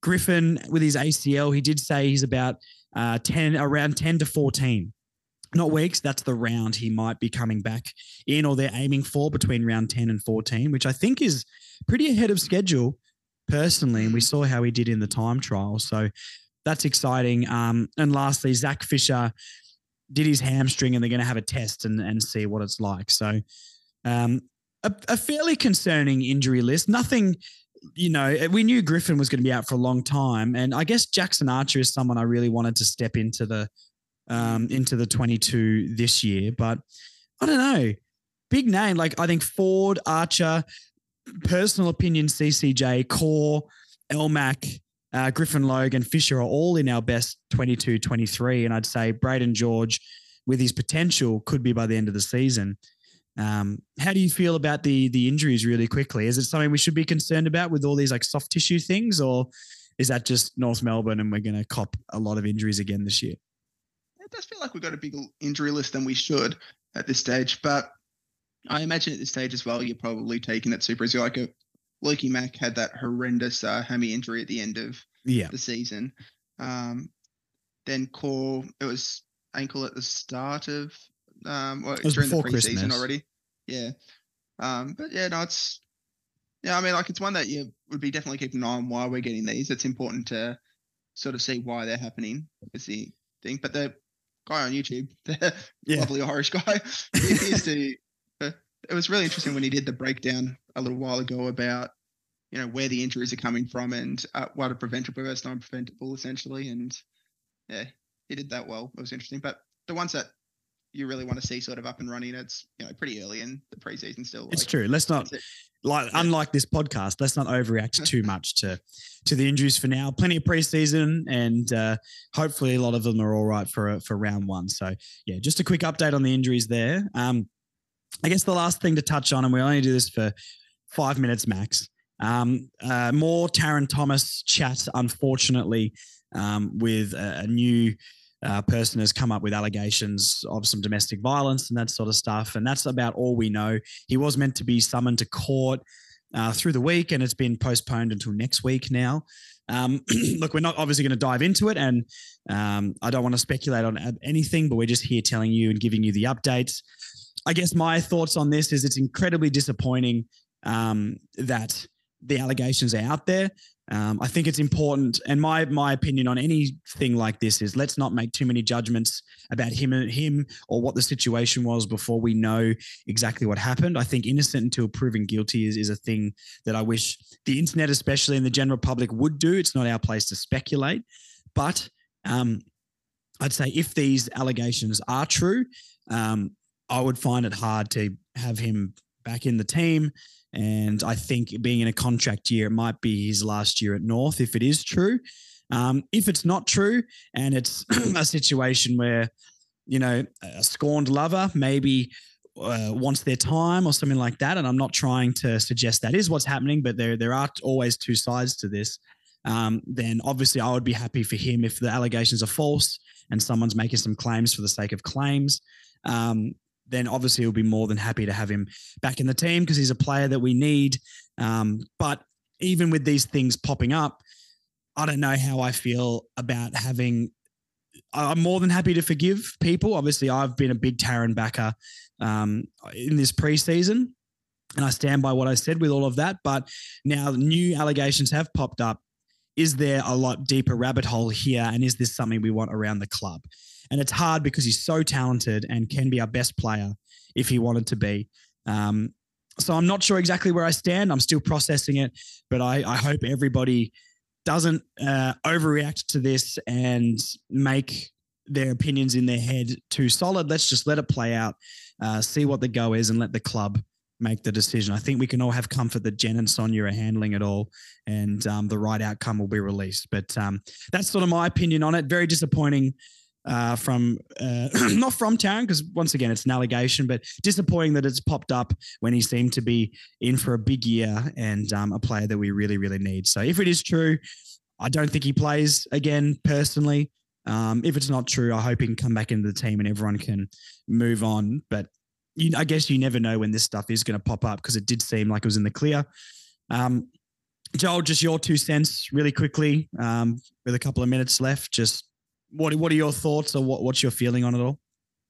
Griffin with his A C L, he did say he's about uh, ten, around ten to fourteen. Not weeks, that's the round he might be coming back in, or they're aiming for between round ten and fourteen, which I think is pretty ahead of schedule personally. And we saw how he did in the time trial. So that's exciting. Um, and lastly, Zach Fisher did his hamstring, and they're going to have a test and, and see what it's like. So um, a, a fairly concerning injury list. Nothing, you know, we knew Griffin was going to be out for a long time. And I guess Jackson Archer is someone I really wanted to step into the Um, into the twenty-two this year, but I don't know. Big name, like I think Ford, Archer, personal opinion, C C J, Core, Elmac, uh, Griffin Logan, Fisher are all in our best twenty-two, twenty-three. And I'd say Braden George, with his potential, could be by the end of the season. Um, how do you feel about the the injuries really quickly? Is it something we should be concerned about with all these like soft tissue things, or is that just North Melbourne and we're going to cop a lot of injuries again this year? It does feel like we've got a bigger injury list than we should at this stage, but I imagine at this stage as well, you're probably taking it super easy. Like a Lukey Mack had that horrendous uh, hammy injury at the end of yeah. the season. Um, then Core, it was ankle at the start of um, well, during the preseason already. Yeah. Um, but yeah, no, it's yeah. I mean, like it's one that you would be definitely keeping an eye on why we're getting these. It's important to sort of see why they're happening. Is the thing, but the guy on YouTube, the yeah. lovely Irish guy, he appears to. Uh, it was really interesting when he did the breakdown a little while ago about, you know, where the injuries are coming from and uh, what are preventable versus non-preventable, essentially. And yeah, he did that well. It was interesting. But the ones that you really want to see sort of up and running, it's, you know, pretty early in the preseason still. It's like, true. Let's not, like, yeah. unlike this podcast, let's not overreact too much to to the injuries for now. Plenty of preseason, and uh, hopefully a lot of them are all right for for round one. So yeah, just a quick update on the injuries there. Um, I guess the last thing to touch on, and we only do this for five minutes max. Um, uh, more Taron Thomas chat, unfortunately, um, with a, a new uh, person has come up with allegations of some domestic violence and that sort of stuff. And that's about all we know. He was meant to be summoned to court uh, through the week, and it's been postponed until next week now. Um, look, we're not obviously going to dive into it, and um, I don't want to speculate on anything, but we're just here telling you and giving you the updates. I guess my thoughts on this is it's incredibly disappointing um, that the allegations are out there. Um, I think it's important, and my my opinion on anything like this is let's not make too many judgments about him him or what the situation was before we know exactly what happened. I think innocent until proven guilty is, is a thing that I wish the internet, especially in the general public, would do. It's not our place to speculate, but um, I'd say if these allegations are true, um, I would find it hard to have him back in the team. And I think being in a contract year, it might be his last year at North if it is true. Um, if it's not true and it's a situation where, you know, a scorned lover maybe uh, wants their time or something like that, and I'm not trying to suggest that is what's happening, but there there are always two sides to this, um, then obviously I would be happy for him if the allegations are false and someone's making some claims for the sake of claims. Um, then obviously we'll be more than happy to have him back in the team because he's a player that we need. Um, but even with these things popping up, I don't know how I feel about having – I'm more than happy to forgive people. Obviously, I've been a big Taron backer um, in this preseason, and I stand by what I said with all of that. But now new allegations have popped up. Is there a lot deeper rabbit hole here, and is this something we want around the club? And it's hard because he's so talented and can be our best player if he wanted to be. Um, so I'm not sure exactly where I stand. I'm still processing it, but I, I hope everybody doesn't uh, overreact to this and make their opinions in their head too solid. Let's just let it play out, uh, see what the go is, and let the club make the decision. I think we can all have comfort that Jen and Sonia are handling it all, and um, the right outcome will be released. But um, that's sort of my opinion on it. Very disappointing uh, from, uh, not from Taron, because once again, it's an allegation, but disappointing that it's popped up when he seemed to be in for a big year and um, a player that we really, really need. So if it is true, I don't think he plays again personally. Um, if it's not true, I hope he can come back into the team and everyone can move on. But You, I guess you never know when this stuff is going to pop up because it did seem like it was in the clear. Um, Joel, just your two cents really quickly um, with a couple of minutes left. Just what what are your thoughts or what, what's your feeling on it all?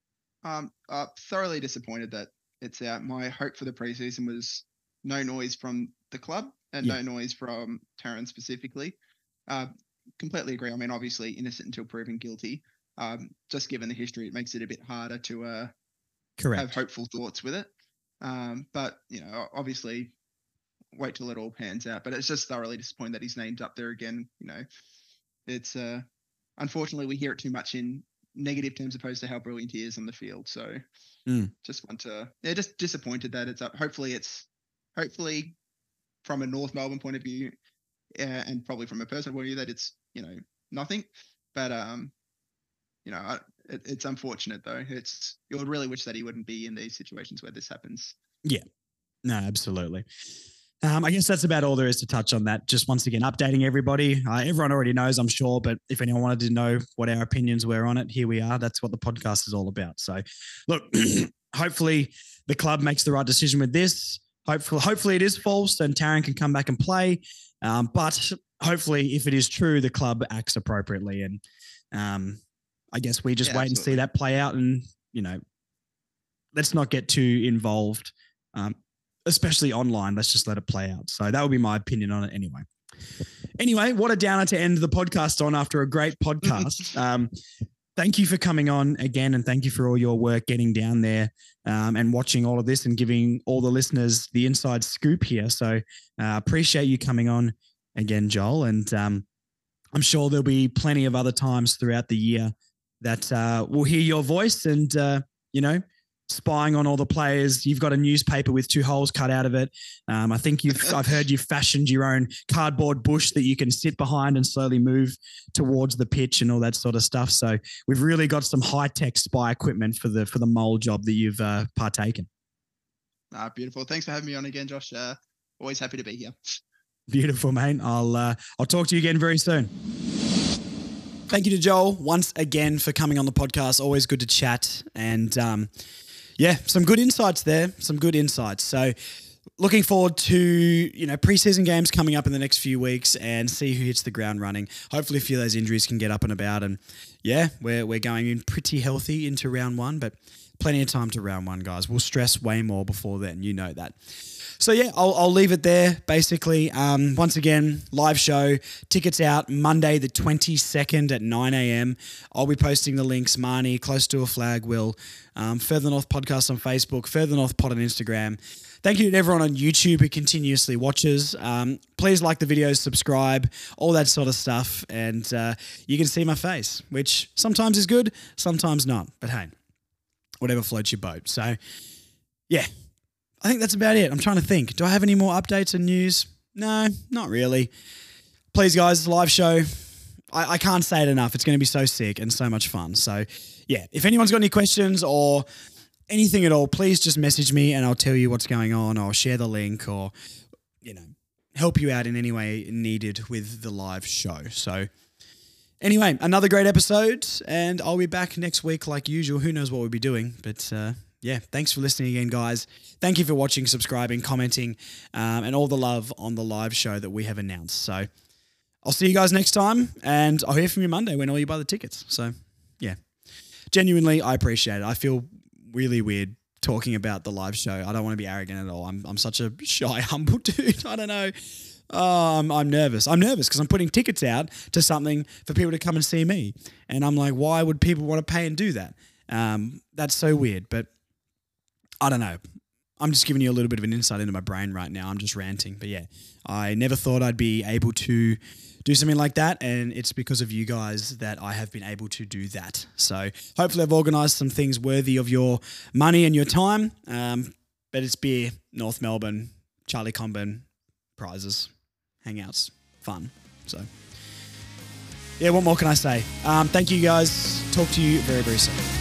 Um, uh, thoroughly disappointed that it's out. My hope for the preseason was no noise from the club and yeah. no noise from Tarrant specifically. Uh, completely agree. I mean, obviously innocent until proven guilty. Um, just given the history, it makes it a bit harder to uh, Correct. have hopeful thoughts with it. Um, but, you know, obviously wait till it all pans out. But it's just thoroughly disappointing that his name's up there again. You know, it's uh, unfortunately we hear it too much in negative terms opposed to how brilliant he is on the field. So mm. just want to, yeah, just disappointed that it's up. Hopefully it's, hopefully from a North Melbourne point of view uh, and probably from a personal point of view that it's, you know, nothing. But, um, you know, it, it's unfortunate though. It's, you would really wish that he wouldn't be in these situations where this happens. Yeah, no, absolutely. Um, I guess that's about all there is to touch on that. Just once again, updating everybody. Uh, everyone already knows, I'm sure, but if anyone wanted to know what our opinions were on it, here we are. That's what the podcast is all about. So look, hopefully the club makes the right decision with this. Hopefully, hopefully it is false and Tarrant can come back and play. Um, but hopefully if it is true, the club acts appropriately. And um, I guess we just yeah, wait absolutely. and see that play out and, you know, let's not get too involved. Um, especially online. Let's just let it play out. So that would be my opinion on it anyway. Anyway, what a downer to end the podcast on after a great podcast. um, thank you for coming on again. And thank you for all your work getting down there um, and watching all of this and giving all the listeners the inside scoop here. So uh, appreciate you coming on again, Joel. And um, I'm sure there'll be plenty of other times throughout the year that uh, we'll hear your voice and, uh, you know, spying on all the players. You've got a newspaper with two holes cut out of it. Um, I think you've, I've heard you've fashioned your own cardboard bush that you can sit behind and slowly move towards the pitch and all that sort of stuff. So we've really got some high tech spy equipment for the, for the mole job that you've uh, partaken. Ah, beautiful. Thanks for having me on again, Josh. Uh, always happy to be here. Beautiful, mate. I'll, uh, I'll talk to you again very soon. Thank you to Joel once again for coming on the podcast. Always good to chat. And, um, yeah, some good insights there, some good insights. So looking forward to, you know, preseason games coming up in the next few weeks and see who hits the ground running. Hopefully a few of those injuries can get up and about. And yeah, we're, we're going in pretty healthy into round one, but plenty of time to round one, guys. We'll stress way more before then. You know that. So yeah, I'll, I'll leave it there. Basically, um, once again, live show, tickets out Monday the twenty-second at nine a.m. I'll be posting the links, Marnie, Close to a Flag will, um, Further North Podcast on Facebook, Further North Pod on Instagram. Thank you to everyone on YouTube who continuously watches. Um, please like the videos, subscribe, all that sort of stuff. And uh, you can see my face, which sometimes is good, sometimes not. But hey, whatever floats your boat. So yeah. I think that's about it. I'm trying to think. Do I have any more updates and news? No, not really. Please, guys, live show. I, I can't say it enough. It's going to be so sick and so much fun. So, yeah, if anyone's got any questions or anything at all, please just message me and I'll tell you what's going on or share the link or, you know, help you out in any way needed with the live show. So, anyway, another great episode and I'll be back next week like usual. Who knows what we'll be doing, but... Uh, Yeah, thanks for listening again, guys. Thank you for watching, subscribing, commenting, um, and all the love on the live show that we have announced. So I'll see you guys next time, and I'll hear from you Monday when all you buy the tickets. So, yeah, genuinely, I appreciate it. I feel really weird talking about the live show. I don't want to be arrogant at all. I'm I'm such a shy, humble dude. I don't know. Oh, I'm, I'm nervous. I'm nervous because I'm putting tickets out to something for people to come and see me. And I'm like, why would people want to pay and do that? Um, that's so weird, but... I don't know. I'm just giving you a little bit of an insight into my brain right now. I'm just ranting. But yeah, I never thought I'd be able to do something like that. And it's because of you guys that I have been able to do that. So hopefully I've organised some things worthy of your money and your time. Um, but it's beer, North Melbourne, Charlie Comben, prizes, hangouts, fun. So yeah, what more can I say? Um, thank you guys. Talk to you very, very soon.